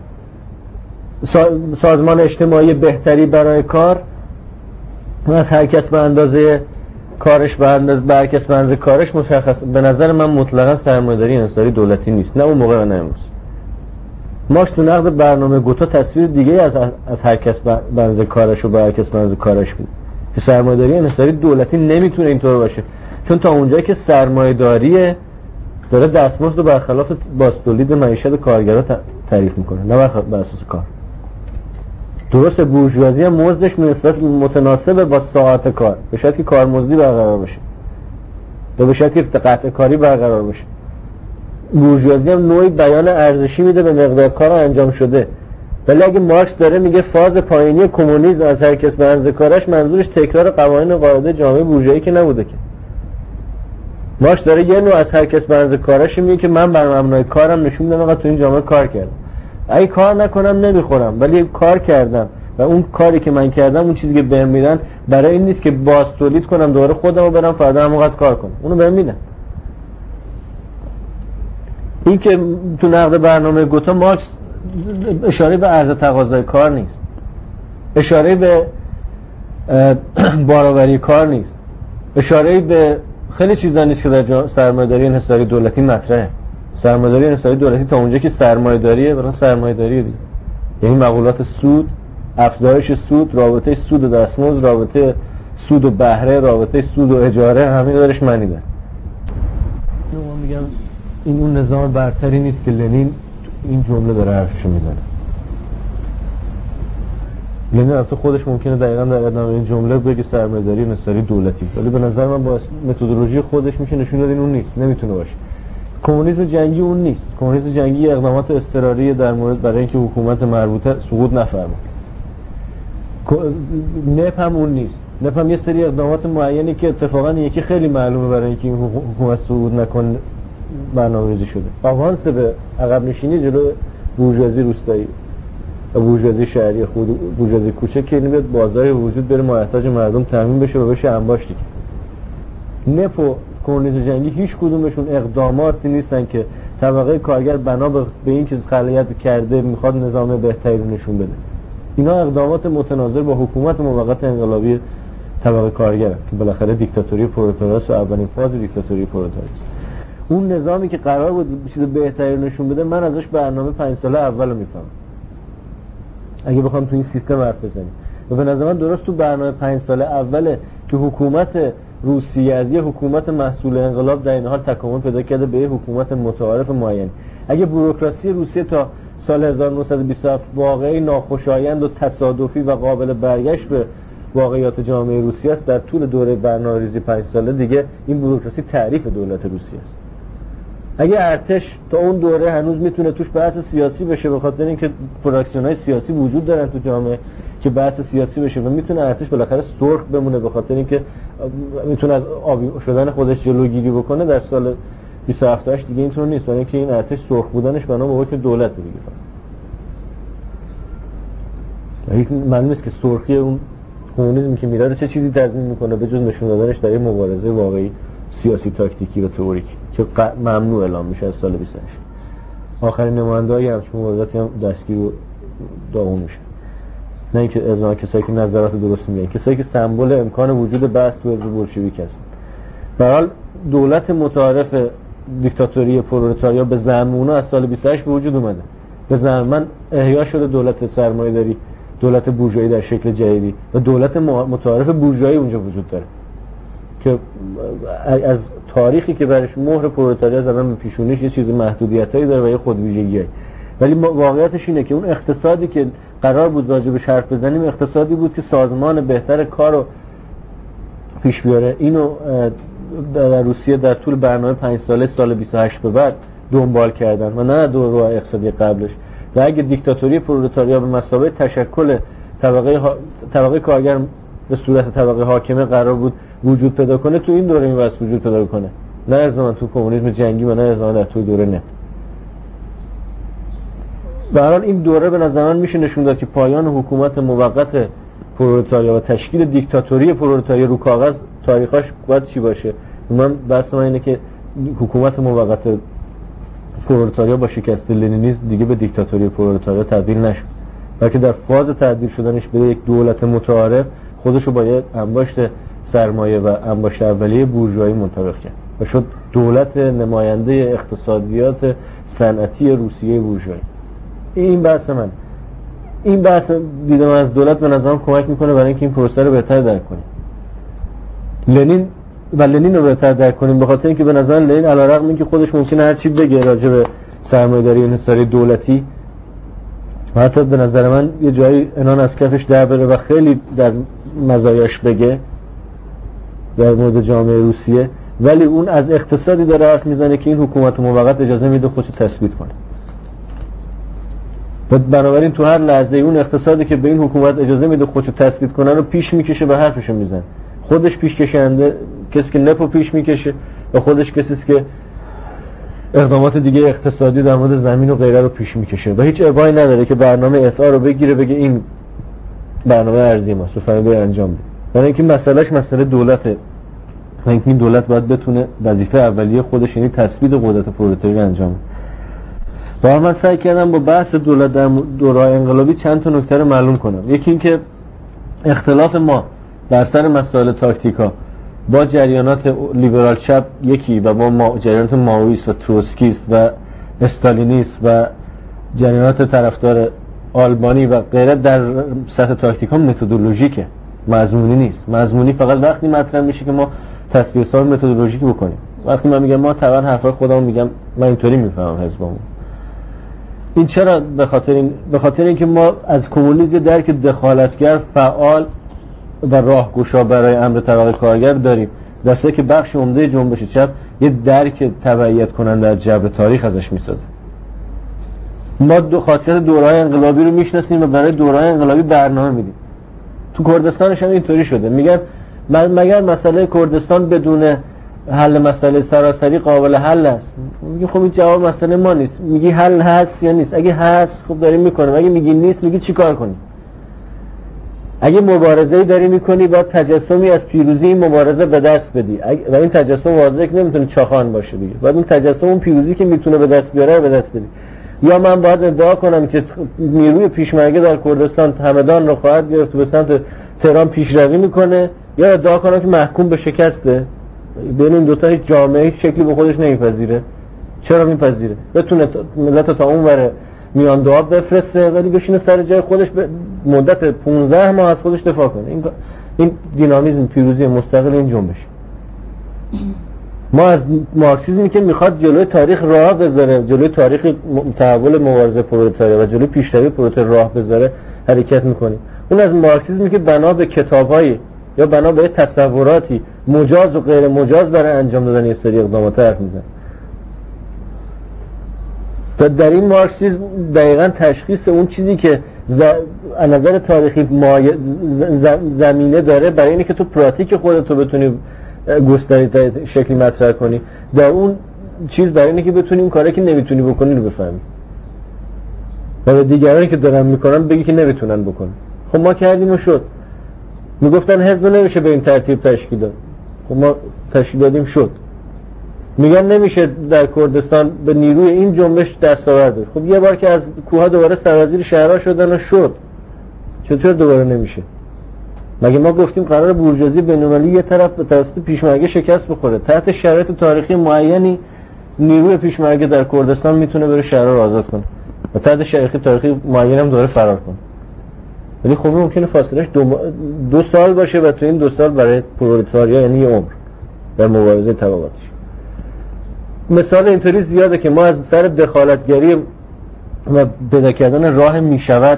سازمان اجتماعی بهتری برای کار، از هر کس به اندازه کارش به اندازه به هر کس به اندازه کارش مشخص. به نظر من مطلقا سرمایه‌داری انحصاری دولتی نیست، نه اون موقع و نه امروز. مارکس تو نقد برنامه گوتا تصویر دیگه از از هر کس بنز کارش و به هر کس بنز کارش بود که سرمایه‌داری انحصاری دولتی نمیتونه اینطور باشه، چون تا اونجایی که سرمایه‌داری داره دستمزد رو برخلاف بازتولید معیشت کارگرا تعریف میکنه، نه بر اساس کار. درسته بورژوازی هم مزدش نسبت متناسب با ساعت کار، به شرطی که کارمزدی برقرار باشه و به شرطی که قطع کاری برقرار باشه. بورژوازی هم نوعی بیان ارزشی میده به مقدار کار انجام شده. ولی اگه مارکس داره میگه فاز پایینی کمونیسم از هر کس به اندازه کارش، منظورش تکرار قوانین قاعده جامعه بورژوایی که نبوده که. مارکس داره یه نوع از هر کس به اندازه کارش میگه که من بر مبنای کارم نشون میدم آقا تو این جامعه کار کردم. اگه کار نکنم نمیخورم، ولی کار کردم و اون کاری که من کردم، اون چیزی که بهم میدن برای این نیست که باز تولید کنم دوباره خودم رو برم فردا همونقدر کار کنم، اونو بهم میدن. این که تو نقد برنامه گوتا مارکس اشاره به عرضه تقاضای کار نیست، اشاره به بارآوری کار نیست، اشاره به خیلی چیزا نیست که در سرمایه‌داری انحصاری دولتی مطرحه. سرمایه‌داری انحصاری دولتی تا اونجا که سرمایه‌داریه برای سرمایه‌داری دیگه، یعنی مقولات سود، افزایش سود، رابطه سود و دستمزد، رابطه سود و بهره، رابطه سود و اجاره، همین دارش معنی داره. من میگم این اون نظام برتری نیست که لنین این جمله داره حرفشو میزنه. لنین البته خودش ممکنه دقیقاً در ادامه این جمله بگه سرمایه‌داری انحصاری دولتی، ولی به نظر من با متدولوژی خودش میشه نشون داد این اون نیست، نمیتونه باشه. کمونیسم جنگی اون نیست. کمونیسم جنگی اقدامات اضطراری در مورد برای اینکه حکومت مربوطه سقوط نفرمه. نپ هم اون نیست. نپ هم یه سری اقدامات معینی که اتفاقا یکی خیلی معلومه برای اینکه این حکومت سقوط نکنه برنامه‌ریزی شده. آوانس به عقب نشینی جلو بورژوازی روستایی و بورژوازی شهری خود، بورژوازی کوچک که این بیاد بازاری وجود بره، محتاج مردم تامین بشه و بشه انباشتی. نپ و کمونیسم جنگی هیچ کدومشون اقداماتی نیستن که طبقه کارگر بنا به اینکه خلاقیت کرده میخواد نظام بهتری رو نشون بده. اینا اقدامات متناظر با حکومت موقت انقلابی طبقه کارگر که بالاخره دیکتاتوری پرولتاریاست و اولین فاز دیکتاتوری پرولتاریاست. اون نظامی که قرار بود چیز بهتری رو نشون بده، من ازش برنامه پنج ساله اولو میفهمم اگه بخوام تو این سیستم حرف بزنیم. و به نظر من درست تو برنامه پنج ساله اوله که حکومت روسیه از یه حکومت محصول انقلاب در این حال تکامل پیدا کرده به یه حکومت متعارف معین. اگه بوروکراسی روسیه تا سال هزار و نهصد و بیست و هفت واقعی ناخوشایند و تصادفی و قابل برگشت به واقعیات جامعه روسیه است، در طول دوره برنامه‌ریزی پنج ساله دیگه این بوروکراسی تعریف دولت روسیه است. اگه ارتش تا اون دوره هنوز میتونه توش بحث سیاسی بشه، به خاطر اینکه پروکسیون‌های سیاسی وجود دارن تو جامعه که بحث سیاسی بشه و میتونه ارتش بالاخره سرخ بمونه، به خاطر اینکه میتونه از آبی شدن خودش جلوگیری بکنه، در سال بیست و هفت هشت دیگه اینطور نیست، برای اینکه این ارتش سرخ بودنش بنا به حکم دولت دیگه. یعنی معلومه نیست که سرخی اون کمونیسم که میره چه چیزی تضمین میکنه به جز نشون دادنش در یه مبارزه واقعی سیاسی تاکتیکی و تئوریکی که ممنوع اعلام میشه از سال بیست و هشت. آخرین نماینده‌های همچون مبارزاتی هم دستگیر و داغون میشه. نه اینکه از کسایی که نظرات درست میگن، کسایی که سمبل امکان وجود بحث تو حزب بولشویک هستن. به هر حال دولت متعارف دیکتاتوری پرولتاریا به زعم اونا از سال بیست و هشت به وجود اومده. به زعم من احیا شده دولت سرمایه‌داری، دولت بورژوایی در شکل جدیدی و دولت متعارف بورژوایی اونجا وجود داره که از تاریخی که برش مهر پرولتاریا زدن به پیشونیش یه چیز محدودیتایی داره و یه خودویژگیه. ولی واقعیتش اینه که اون اقتصادی که قرار بود راجبش حرف بزنیم اقتصادی بود که سازمان بهتر کار رو پیش بیاره. اینو در روسیه در طول برنامه پنج ساله سال بیست و هشت به بعد دنبال کردن و نه دوره‌های اقتصادی قبلش. و اگه دیکتاتوری پرولتاریا به مثابه تشکل طبقه ها... طبقه کارگر به صورت طبقه حاکمه قرار بود وجود پیدا کنه، تو این دوره می‌باید وجود پیدا کنه، نه از زمان تو کمونیسم جنگی و نه از زمان در طول دوره نه. به هر حال این دوره به نظر من میشه نشون داد که پایان حکومت موقت پرولتاریا و تشکیل دیکتاتوری پرولتاریا رو کاغذ تاریخش باید چی باشه. من بحث من اینه که حکومت موقت پرولتاریا با شکست لنینیسم دیگه به دیکتاتوری پرولتاریا تبدیل نشد، بلکه در فاز تبدیل شدنش به یک دولت متعارف خودش رو با یک انباشت سرمایه و انباشت اولیه بورژوایی منطبق کرد و شد دولت نماینده اقتصادیات صنعتی روسیه بورژوایی. این بحث من این بحث دیدم از دولت به نظرم کمک میکنه برای اینکه این پروسه رو بهتر درک کنیم. لنین و لنین رو بهتر درک کنیم، به خاطر اینکه به نظر لنین علیرغم اینکه خودش ممکنه هر چی بگه راجع به سرمایه‌داری و انحصاری دولتی و حتی به نظر من یه جایی انان از کفش در بره و خیلی در مزایاش بگه در مورد جامعه روسیه، ولی اون از اقتصادی داره حرف میزنه که این حکومت موقت اجازه میده خودش تثبیت کنه. و بنابراین تو هر لحظه اون اقتصادی که به این حکومت اجازه میده خودش تثبیت کنه رو پیش میکشه و حرفشو میزنه. خودش پیش کشنده، کسی که نپو پیش میکشه و خودش کسی است که اقدامات دیگه اقتصادی در مورد زمین و غیره رو پیش میکشه و هیچ ابایی نداره که برنامه اس آر رو بگیره بگه این برنامه ارزی ماست و فهمه انجام بده. برای اینکه مسئلهش مسئله دولته و اینکه این دولت باید بتونه وظیفه اولیه خودش یعنی تثبیت قدرت پرولتاری انجام بده. و من سعی کردم با بحث دولت در دوره‌های انقلابی چند تا نکته رو معلوم کنم. یکی اینکه اختلاف ما در سر مسائل تاکتیکا با جریانات لیبرال چپ یکی و با ما جریانات مائویست و تروتسکیست و استالینیست و جریانات طرفدار آلبانی و غیره در سطح تاکتیکا متدولوژیکه، مضمونی نیست. مضمونی فقط وقتی مطرح میشه که ما تصویرسازی متدولوژیک بکنیم. وقتی من میگم ما طبعا حرفای خودمو میگم، من اینطوری میفهمم حزبمون. این چرا؟ به خاطر این به خاطر اینکه ما از کمونیسم درک دخالتگر، فعال و راهگشا برای امر طبقه کارگر داریم. دسته که بخش عمده جنبش چپ یه درک تبعیت کننده از جبر تاریخ ازش میسازه. ما دو خاصیت دوره‌های انقلابی رو میشناسیم و برای دوره‌های انقلابی برنامه میدیم. تو کردستانش هم اینطوری شده. میگن مگر مسئله کردستان بدون حل مسئله سراسری قابل حل است؟ میگی خب این جواب مسئله ما نیست. میگی حل هست یا نیست؟ اگه هست خب داریم میکنیم، اگه میگی نیست میگی چیکار کنیم؟ اگه مبارزه‌ای داری میکنی باید تجسمی از پیروزی این مبارزه به دست بدی و این تجسم واضحه که نمیتونه چاخان باشه دیگه. باید اون تجسم اون پیروزی که میتونه به دست بیاره رو به دست بدی. یا من باید ادعا کنم که نیروی پیشمرگه در کردستان همدان رو خواهد گرفت و به سمت تهران پیشروی میکنه، یا ادعا کنم که محکوم به شکسته. بین این دوتا هیچ جامعه هیچ شکلی به خودش نمیپذیره. چرا میپذیره؟ بتونه ملت تا اون وره میان دعا بفرسته ولی بشینه سر جای خودش به مدت پانزده ماه از خودش دفاع کنه. این این دینامیزم پیروزی مستقل این جنبش. ما از مارکسیسمی که میخواد جلوی تاریخ راه بذاره، جلوی تاریخ تحول مبارزه پرولتاری و جلوی پیشروی پرولتاری راه بذاره حرکت میکنیم. اون از مارکسیسمی که بنا به کتاب‌های یا بنا به تصوراتی مجاز و غیر مجاز برای انجام دادن یه سری اقدامات حرف میزنه. تا در این مارکسیسم دقیقاً تشخیص اون چیزی که از نظر تاریخی زمینه داره برای اینه که تو پراتیک خودت رو بتونی گستری شکلی مطرح کنی، در اون چیز برای اینه که بتونی اون کاری که نمیتونی بکنی رو بفهمی و به دیگرانی که دارن میکنن بگی که نمیتونن بکنن. خب ما کردیم و شد. میگفتن حزب نمیشه به این ترتیب تشکیل داد، خب ما تشکیل دادیم شد. میگن نمیشه در کردستان به نیروی این جنبش دستاورد داشت، خب یه بار که از کوها دوباره سرازیر شهرها شدن و شد. چطور دوباره نمیشه؟ مگه ما گفتیم قرار بورژوازی بین‌المللی یه طرف به توسط پیشمرگه شکست بخوره؟ تحت شرایط تاریخی معینی نیروی پیشمرگه در کردستان میتونه بره شهرها رو آزاد کنه و تحت شرایط تاریخی معین هم دوباره فرار کنه. ولی خب ممکنه فاصلهش دو, دو سال باشه و تو این دو سال برای پرولتاریا یعنی یه عمر در مبارزه طبقاتیش. مثال اینطوری زیاده که ما از سر دخالتگری و پیدا کردن راه میشود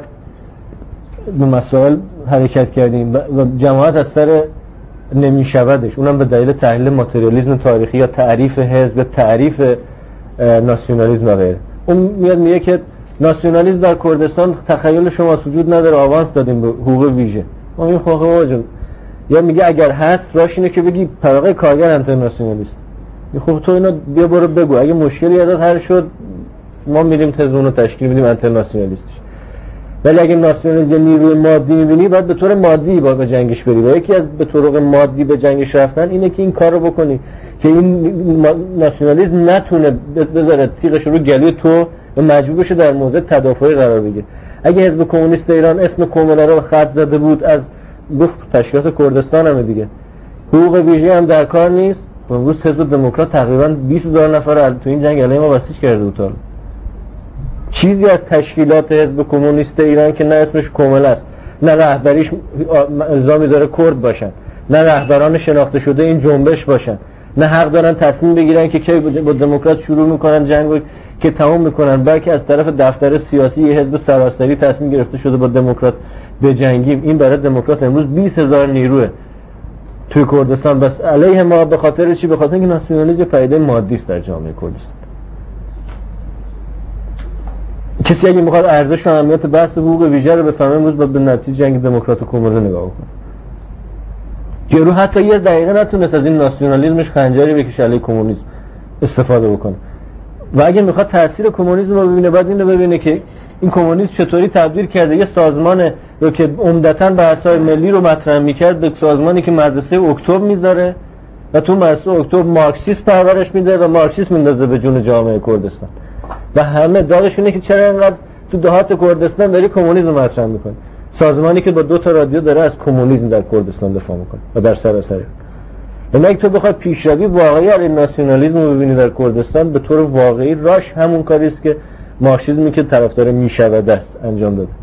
به مسائل حرکت کردیم و جماعت از سر نمیشودش، اونم به دلیل تحلیل ماتریالیسم تاریخی یا تعریف حزب، تعریف ناسیونالیسم و غیره. اون میاد میگه که ناسیونالیسم در کردستان تخیل شما وجود نداره، آوانس دادیم به حقوق ویژه. ما این خواهد جون یا میگه اگر هست راش اینه که بگی طبقه کارگر انترناسیونالیست. خب تو اینا بیا برو بگو، اگه مشکلی ازت حل شد ما میریم حزب رو تشکیل میدیم انترناسیونالیستش. ولی اگه ناسیونالیسم نیروی مادی میبینی باید به طور مادی باید به جنگش بری و یکی از به طرق مادی به جنگش رفتن اینه که این کار رو بکنی که این ناسیونالیسم نتونه بذاره تیغش رو گلوی تو و مجبور بشه در موضع تدافعی قرار بگیره. اگه حزب کمونیست ایران اسم کمونیستا رو خط زده بود از گفت تشکیلات کردستان هم دیگه حقوق ویژه هم در کار نیست، امروز حزب دموکرات تقریبا بیست هزار نفر رو تو این جنگ علیه ما بسیج کرده بود. چیزی از تشکیلات حزب کمونیست ایران که نه اسمش کمل است، نه رهبریش الزامی داره کرد باشن، نه رهبران شناخته شده این جنبش باشن، نه حق دارن تصمیم بگیرن که کی با دموکرات شروع میکنن جنگو که تمام میکنن، بلکه از طرف دفتر سیاسی یه حزب سراسری تصمیم گرفته شده با دموکرات بجنگیم. این برای دموکرات امروز بیست هزار نیروه توی کردستان، بس علیه ما. به خاطر چی؟ به خاطر اینکه ناسیونالیسم پدیده مادی است در جامعه کردستان. کسی اگه میخواد ارزش و اهمیت بحث حقوق ویژه رو بفهمه امروز باید به نتیجه جنگ دموکرات و کمونیست نگاه کنه. یارو حتی یه دقیقه نتونست از این ناسیونالیسمش خنجری بکشه علیه کمونیسم استفاده بکنه. و اگه میخواد تاثیر کمونیسم رو ببینه، بعد اینو ببینه که این کمونیسم چطوری تبدیل کرده یه سازمان رو که عمدتاً بحث‌های ملی رو مطرح می‌کرد به سازمانی که مدرسه اکتبر میذاره و تو مدرسه اکتبر مارکسیسم پرورش میده و مارکسیسم میندازه به جون جامعه کردستان. و همه داغش اینه که چرا اینقدر تو دهات کردستان داری کمونیسم مطرح می‌کنی، سازمانی که با دو تا رادیو داره از کمونیسم در کردستان دفاع می‌کنه و در سراسر. یعنی اگه تو بخوای پیشروی واقعی علیه ناسیونالیسم رو ببینی در کردستان، به طور واقعی راش همون کاری است که مارکسیسمی که طرفدار میشوده است انجام داده.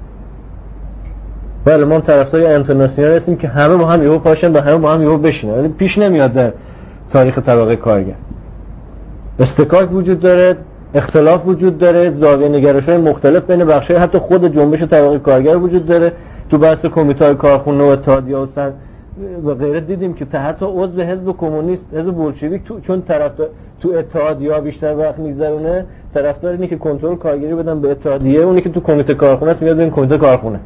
بله ما طرفدار اینترنشنال هستیم که همه با هم یهو پاشن و همه با هم یهو بشینن، ولی پیش نمیاد در تاریخ طبقه کارگر. استکاک وجود داره، اختلاف وجود داره، زاویه نگرش‌های مختلف بین بخش‌های حتی خود جنبش طبقه کارگر وجود داره. تو بحث کمیته کارخونه و اتحادیه و سن و غیره دیدیم که حتی عضو حزب کمونیست، حزب بولشویک تو چون طرفدار تو اتحادیه بیشتر وقت میگذرونه، طرفدار اینه که کنترل کارگری بدن به اتحادیه، اونی که تو کمیته کارخونه است میاد به این کمیته کارخونه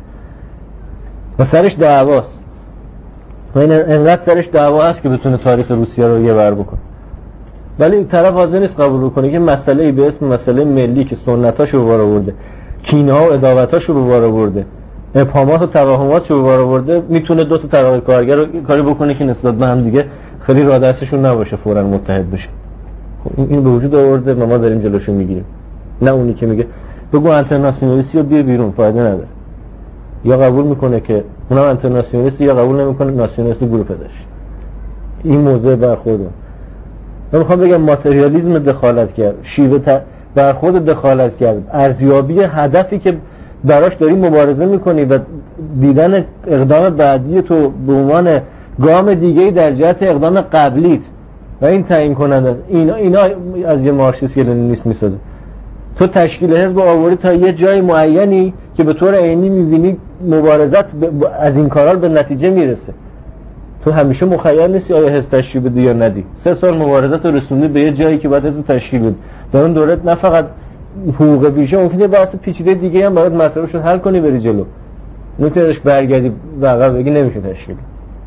و سرش دعواست. و این انقدر سرش دعوا هست که بتونه تاریخ روسیه رو یه بر بکنه. ولی این طرف حاضر نیست قبول کنه که مسئله به اسم مسئله ملی که سنتاشو به بار آورده، کینه‌ها و عداوتاشو به بار آورده، ابهامات و توهماتشو به بار آورده، میتونه دو تا طبقه کارگر رو کاری بکنه که نسبت به هم دیگه خیلی راه دستشون نباشه فوراً متحد بشه. خب این به وجود آورده و ما داریم جلوشو میگیریم. نه اونی که میگه بگو اینترنشنالیستی رو بیا بیرون، فایده نداره. یا قبول میکنه که اونم اینترنشنالیستی، یا قبول نمیکنه ناسیونالیست گروه پدش. این موضوع برخورده. من میخوام بگم ماتریالیسم دخالت کرد، شیوه ت... برخورد دخالت کرد، ارزیابی هدفی که براش داری مبارزه میکنی و دیدن اقدام بعدی تو به عنوان گام دیگه‌ای در جهت اقدام قبلیت و این تعیین کننده، اینا اینا از یه مارکسیست یه لنینیست میسازه. تو تشکیل حزب آوردی تا یه جای معینی که به طور عینی میبینی مبارزت از این کارا به نتیجه میرسه. تو همیشه مخیر نیستی آیا حزب تشکیل بدی یا ندی. سه سال مبارزت رو رسوندی به یه جایی که باید حزب تشکیل بدی. در اون دوره نه فقط حقوق ویژه، ممکنه بحث پیچیده دیگه هم باید مطرحش حل کنی بری جلو. نمیتونیش برگردی و عقب بگی نمیشه تشکیل.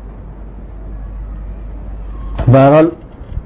به هر حال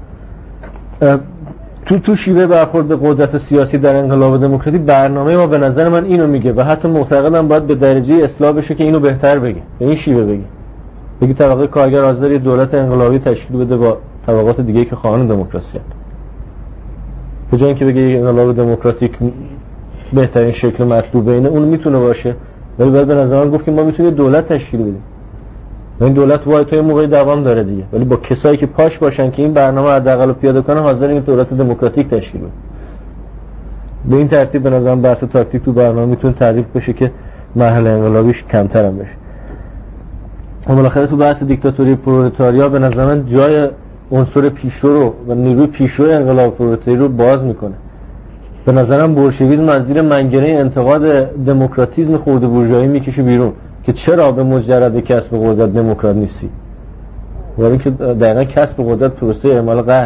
تو تو شیوه برخورد به قدرت سیاسی در انقلاب دموکراتی برنامه ما به نظر من اینو میگه و حتی معتقدم باید به درجه اصلاح بشه که اینو بهتر بگه، به این شیوه بگه. بگی طبقه کارگر حاضر یه دولت انقلابی تشکیل بده با طبقات دیگه‌ای که خواهان دموکراسی هستند. به جای اینکه بگه انقلاب دموکراتیک بهترین شکل مطلوب اینه، اون میتونه باشه، ولی بعد به نظر من گفت که ما میتونیم دولت تشکیل بدیم. این دولت وای تا یه موقعی دوام داره دیگه، ولی با کسایی که پاش باشن که این برنامه حداقل رو پیاده کنن، حاضر این دولت دموکراتیک تشکیل بده. به این ترتیب به نظر من بحث تاکتیک تو برنامه میتونه تعریف بشه که مرحله انقلابیش کمتر هم بشه. و بالاخره تو بحث دیکتاتوری پرولتاریا به نظر من جای عنصر پیشرو رو و نیروی پیشرو انقلاب پرولتاری رو باز میکنه. به نظرم بولشویسم از زیر منگنه انتقاد دموکراتیسم خرد بورژوایی میکشه بیرون که چرا به مجرد کسب قدرت دموکرات نیستی؟ ولی که دقیقاً کسب قدرت پروسه اعمال قهر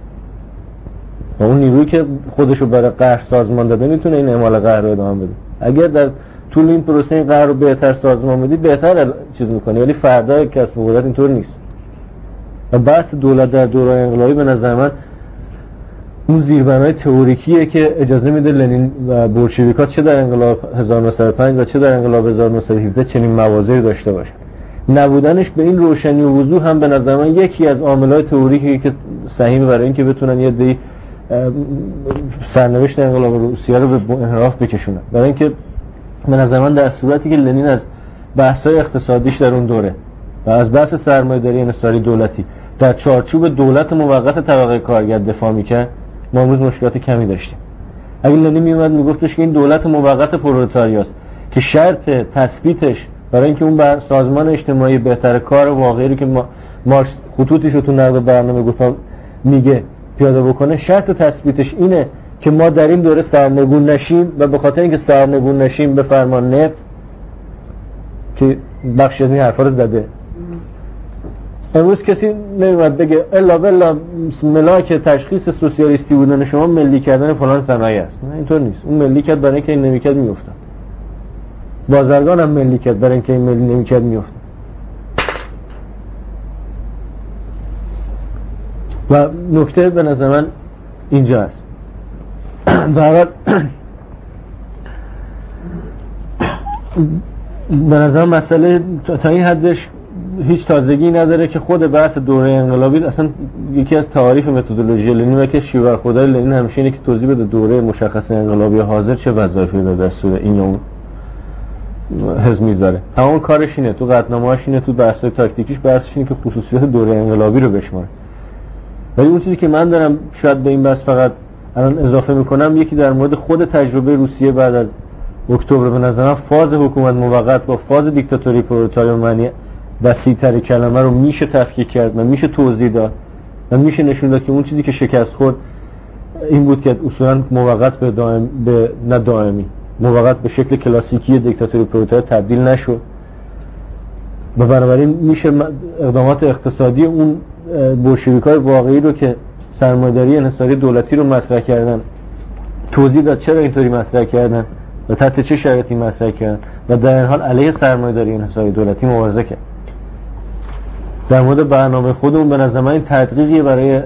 و اون نیرویی که خودشو برای قهر سازمان داده میتونه این اعمال قهر رو ادامه بده. اگر در طول این پروسه این قهر رو بهتر سازمان بدی بهتر چیز میکنه، ولی فردا کسب قدرت اینطور نیست. و بحث دولت در دوران انقلابی به نظر من اون زیربنای تئوریکیه که اجازه میده لنین و بولشویک‌ها چه در انقلاب هزار و نهصد و پنج و چه در انقلاب هزار و نهصد و هفده چنین مواضعی داشته باشن. نبودنش به این روشنی و وضوح هم به نظر من یکی از عامل‌های تئوریکی که سهیم برای اینکه بتونن یه دی سرنوشت انقلاب روسیه رو به انحراف بکشونن. برای اینکه به نظر من در صورتی که لنین از بحث‌های اقتصادیش در اون دوره و از بحث سرمایه‌داری انحصاری دولتی در چارچوب دولت موقت طبقه کارگر دفاع می‌کرد، ما امروز مشکلات کمی داشتیم. اگه لنین میومد میگفتش که این دولت موقت پرولتاریاست که شرط تثبیتش برای اینکه اون بر سازمان اجتماعی بهتر کار واقعی رو که ما مارکس خطوطیش رو تو نقد برنامه گفتم میگه پیاده بکنه، شرط تثبیتش اینه که ما در این دوره سرنگون نشیم و به خاطر اینکه سرنگون نشیم به فرمان نفت که بخشی از این حرفا رو زده. امروز کسی نمیاد بگه الا بلا ملاک تشخیص سوسیالیستی بودن شما ملی کردن فلان صنایع است. نه اینطور نیست. اون ملی کرد برای اینکه این نمیکرد میافتاد. بازرگان هم ملی کرد برای اینکه این ملی نمیکرد میافتاد. و نکته به نظر من اینجا است. در حال به نظر مسئله تا این حدش هیچ تازگی نداره که خود بحث دوره انقلابی اصلا یکی از تعاریف متدولوژی لنین و که شیوه خدای لنین همیشه اینه که توضیح بده دوره مشخص انقلابی حاضر چه وظایفی در دستور این یا حزب میذاره. تمام کارش اینه، تو قطعنامه‌اش اینه، تو بحث‌های تاکتیکیش بحثش اینه که خصوصیات دوره انقلابی رو بشماره. ولی اون چیزی که من دارم شاید به این بحث فقط الان اضافه میکنم یکی در مورد خود تجربه روسیه بعد از اکتبر به نظرم فاز حکومت موقت با فاز دیکتاتوری پرولتاریا معنی وسیع‌تر کلمه رو میشه تفکیک کرد و میشه توضیح داد و میشه نشون داد که اون چیزی که شکست خورد این بود که اصولا موقت به دائم به نه دائمی موقت به شکل کلاسیکی دیکتاتوری پرولتاریا تبدیل نشد و بنابراین میشه اقدامات اقتصادی اون بولشویک‌های واقعی رو که سرمایه‌داری انحصاری دولتی رو مطرح کردن توضیح داد چرا اینطوری مطرح کردن و تحت چه شرایطی مطرح کردن و در این حال علیه سرمایه‌داری انحصاری دولتی مبارزه کرد. در مورد برنامه خودمون به نظر من این تدقیقی برای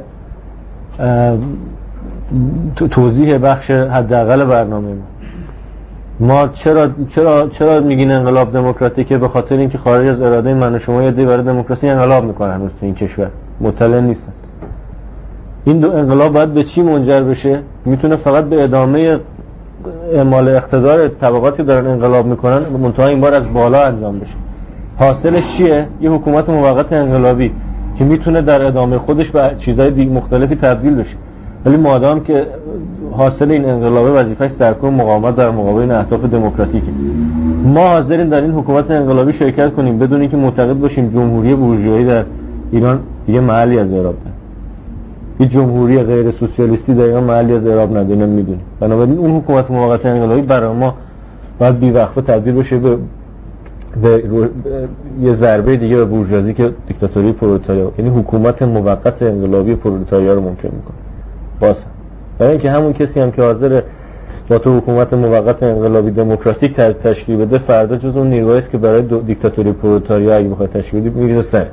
توضیح بخش حداقل برنامه ما چرا چرا چرا میگین انقلاب دموکراتیکه؟ به خاطر اینکه خارج از اراده من و شما یه دی برای دموکراسی انقلاب میکنن هنوز تو این کشور مطلع نیستن. این دو انقلاب باید به چی منجر بشه؟ میتونه فقط به ادامه اعمال اقتدار طبقاتی دارن انقلاب میکنن منتها این بار از بالا انجام بشه. حاصلش چیه؟ یه حکومت موقت انقلابی که میتونه در ادامه خودش به چیزهای دیگه مختلفی تبدیل بشه. ولی مادام که حاصل این انقلاب وظیفه‌اش سرکوب مقاومت در مقابل اهداف دموکراتیکه، ما حاضرین در این حکومت انقلابی شرکت کنیم بدون اینکه معتقد باشیم جمهوری بورژوایی در ایران دیگه محلی از اعراب نداره. یه جمهوری غیر سوسیالیستی در ایران محلی از اعراب نداره میدونیم. بنابراین اون حکومت موقت انقلابی برای ما باید بی‌وقفه تبدیل بشه به به یه ضربه دیگه به بورژوازی که دیکتاتوری پرولتاریا، یعنی حکومت موقت انقلابی پرولتاریا رو ممکن میکنه. باز برای اینکه همون کسی هم که حاضر با تو حکومت موقت انقلابی دموکراتیک تشکیل بده فردا جز اون نیروهایی است که برای دیکتاتوری پرولتاریا اگه بخواد تشکیل بده میریزه سر.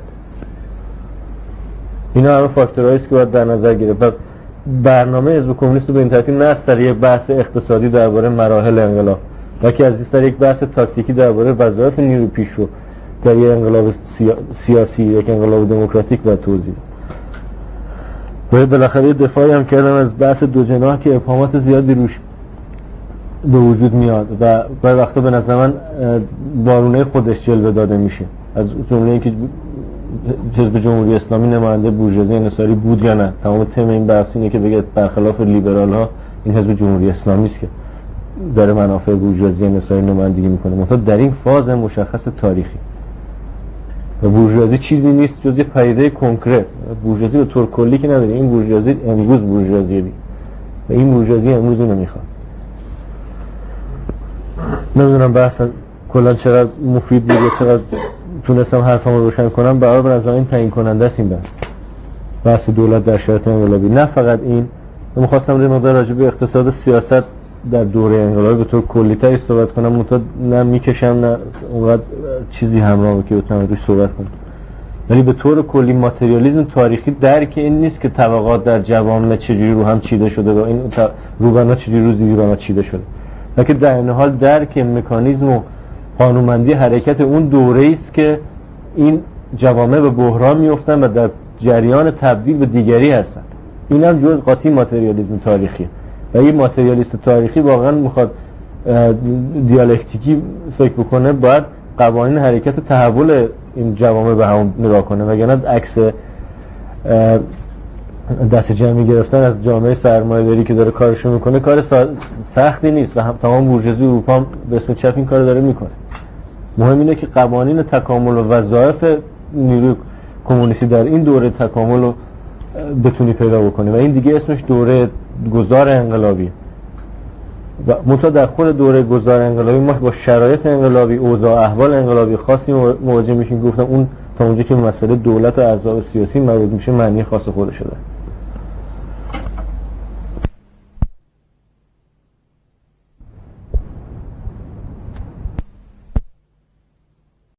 اینا همه فاکتورهایی است که باید در نظر گرفت. برنامه حزب کمونیست رو به این ترتیب نه از طریق بحث اقتصادی درباره مراحل انقلاب بلکه از این طریق یک بحث تاکتیکی درباره وظایف نیروی پیشرو در یک انقلاب سیا... سیاسی یک انقلاب دموکراتیک و توضیح. و بالاخره دفاعی هم کردم از بحث دو جناح که ابهامات زیادی روش به وجود میاد و بعضی وقتا به نظر من بارونه خودش جلوه داده میشه. از جمله اینکه حزب جمهوری اسلامی نماینده بورژوازی انحصاری بود یا نه. تمام تم این بحث اینه که بگه برخلاف لیبرال ها این حزب جمهوری اسلامی است که داره منافع بورژوازی انحصاری نمایندگی میکنه. منتها در این فاز مشخص تاریخی و بورژوازی چیزی نیست جز یه پدیده کنکرت. بورژوازی به طور کلی که نداره. این بورژوازی امروز بورژوازی دی و این بورژوازی امروز اینو میخواد. نمیدونم بحث کلا چقدر مفید بود یا چقدر تونستم حرفمو روشن کنم. برای به نظر این تعیین کننده است این بحث بحث دولت در شرایط انقلابی. نه فقط این، من می‌خواستم در مقدار راجع به اقتصاد و سیاست در دوره انقلابی به طور کلی‌تری صحبت کنم. منتها نه میکشم نه اونقدر چیزی همراهه که بتونم روش صحبت کنم. ولی به طور کلی ماتریالیسم تاریخی درک این نیست که طبقات در جوامع چجوری رو هم چیده شده و این روبنا چجوری رو زیربنا چیده شده، بلکه در این حال درک مکانیزم و قانونمندی حرکت اون دوره‌ای است که این جوامع به بحران میافتن و در جریان تبدیل به دیگری هستن. این هم جزء قاطی ماتریالیسم تاریخیه و این ماتریالیست تاریخی واقعا میخواد دیالکتیکی فکر بکنه باید قوانین حرکت تحول این جوامع به هم نگاه کنه، وگرنه عکس دست جمعی گرفتن از جامعه سرمایه‌داری که داره کارشو میکنه کار سختی نیست و هم تمام بورژوازی اروپا هم به اسم چپ این کار داره میکنه. مهم اینه که قوانین تکامل و وظایف نیروی کمونیستی در این دوره تکامل رو بتونی پیدا بکنی و این دیگه اسمش دوره گذار انقلابی. و منتها در خود دوره گذار انقلابی ما با شرایط انقلابی، اوضاع احوال انقلابی خاصی مواجه میشیم. گفتم اون تا اونجا که مسئله دولت و اعضای سیاسی مربوط میشه معنی خاص خودش داره.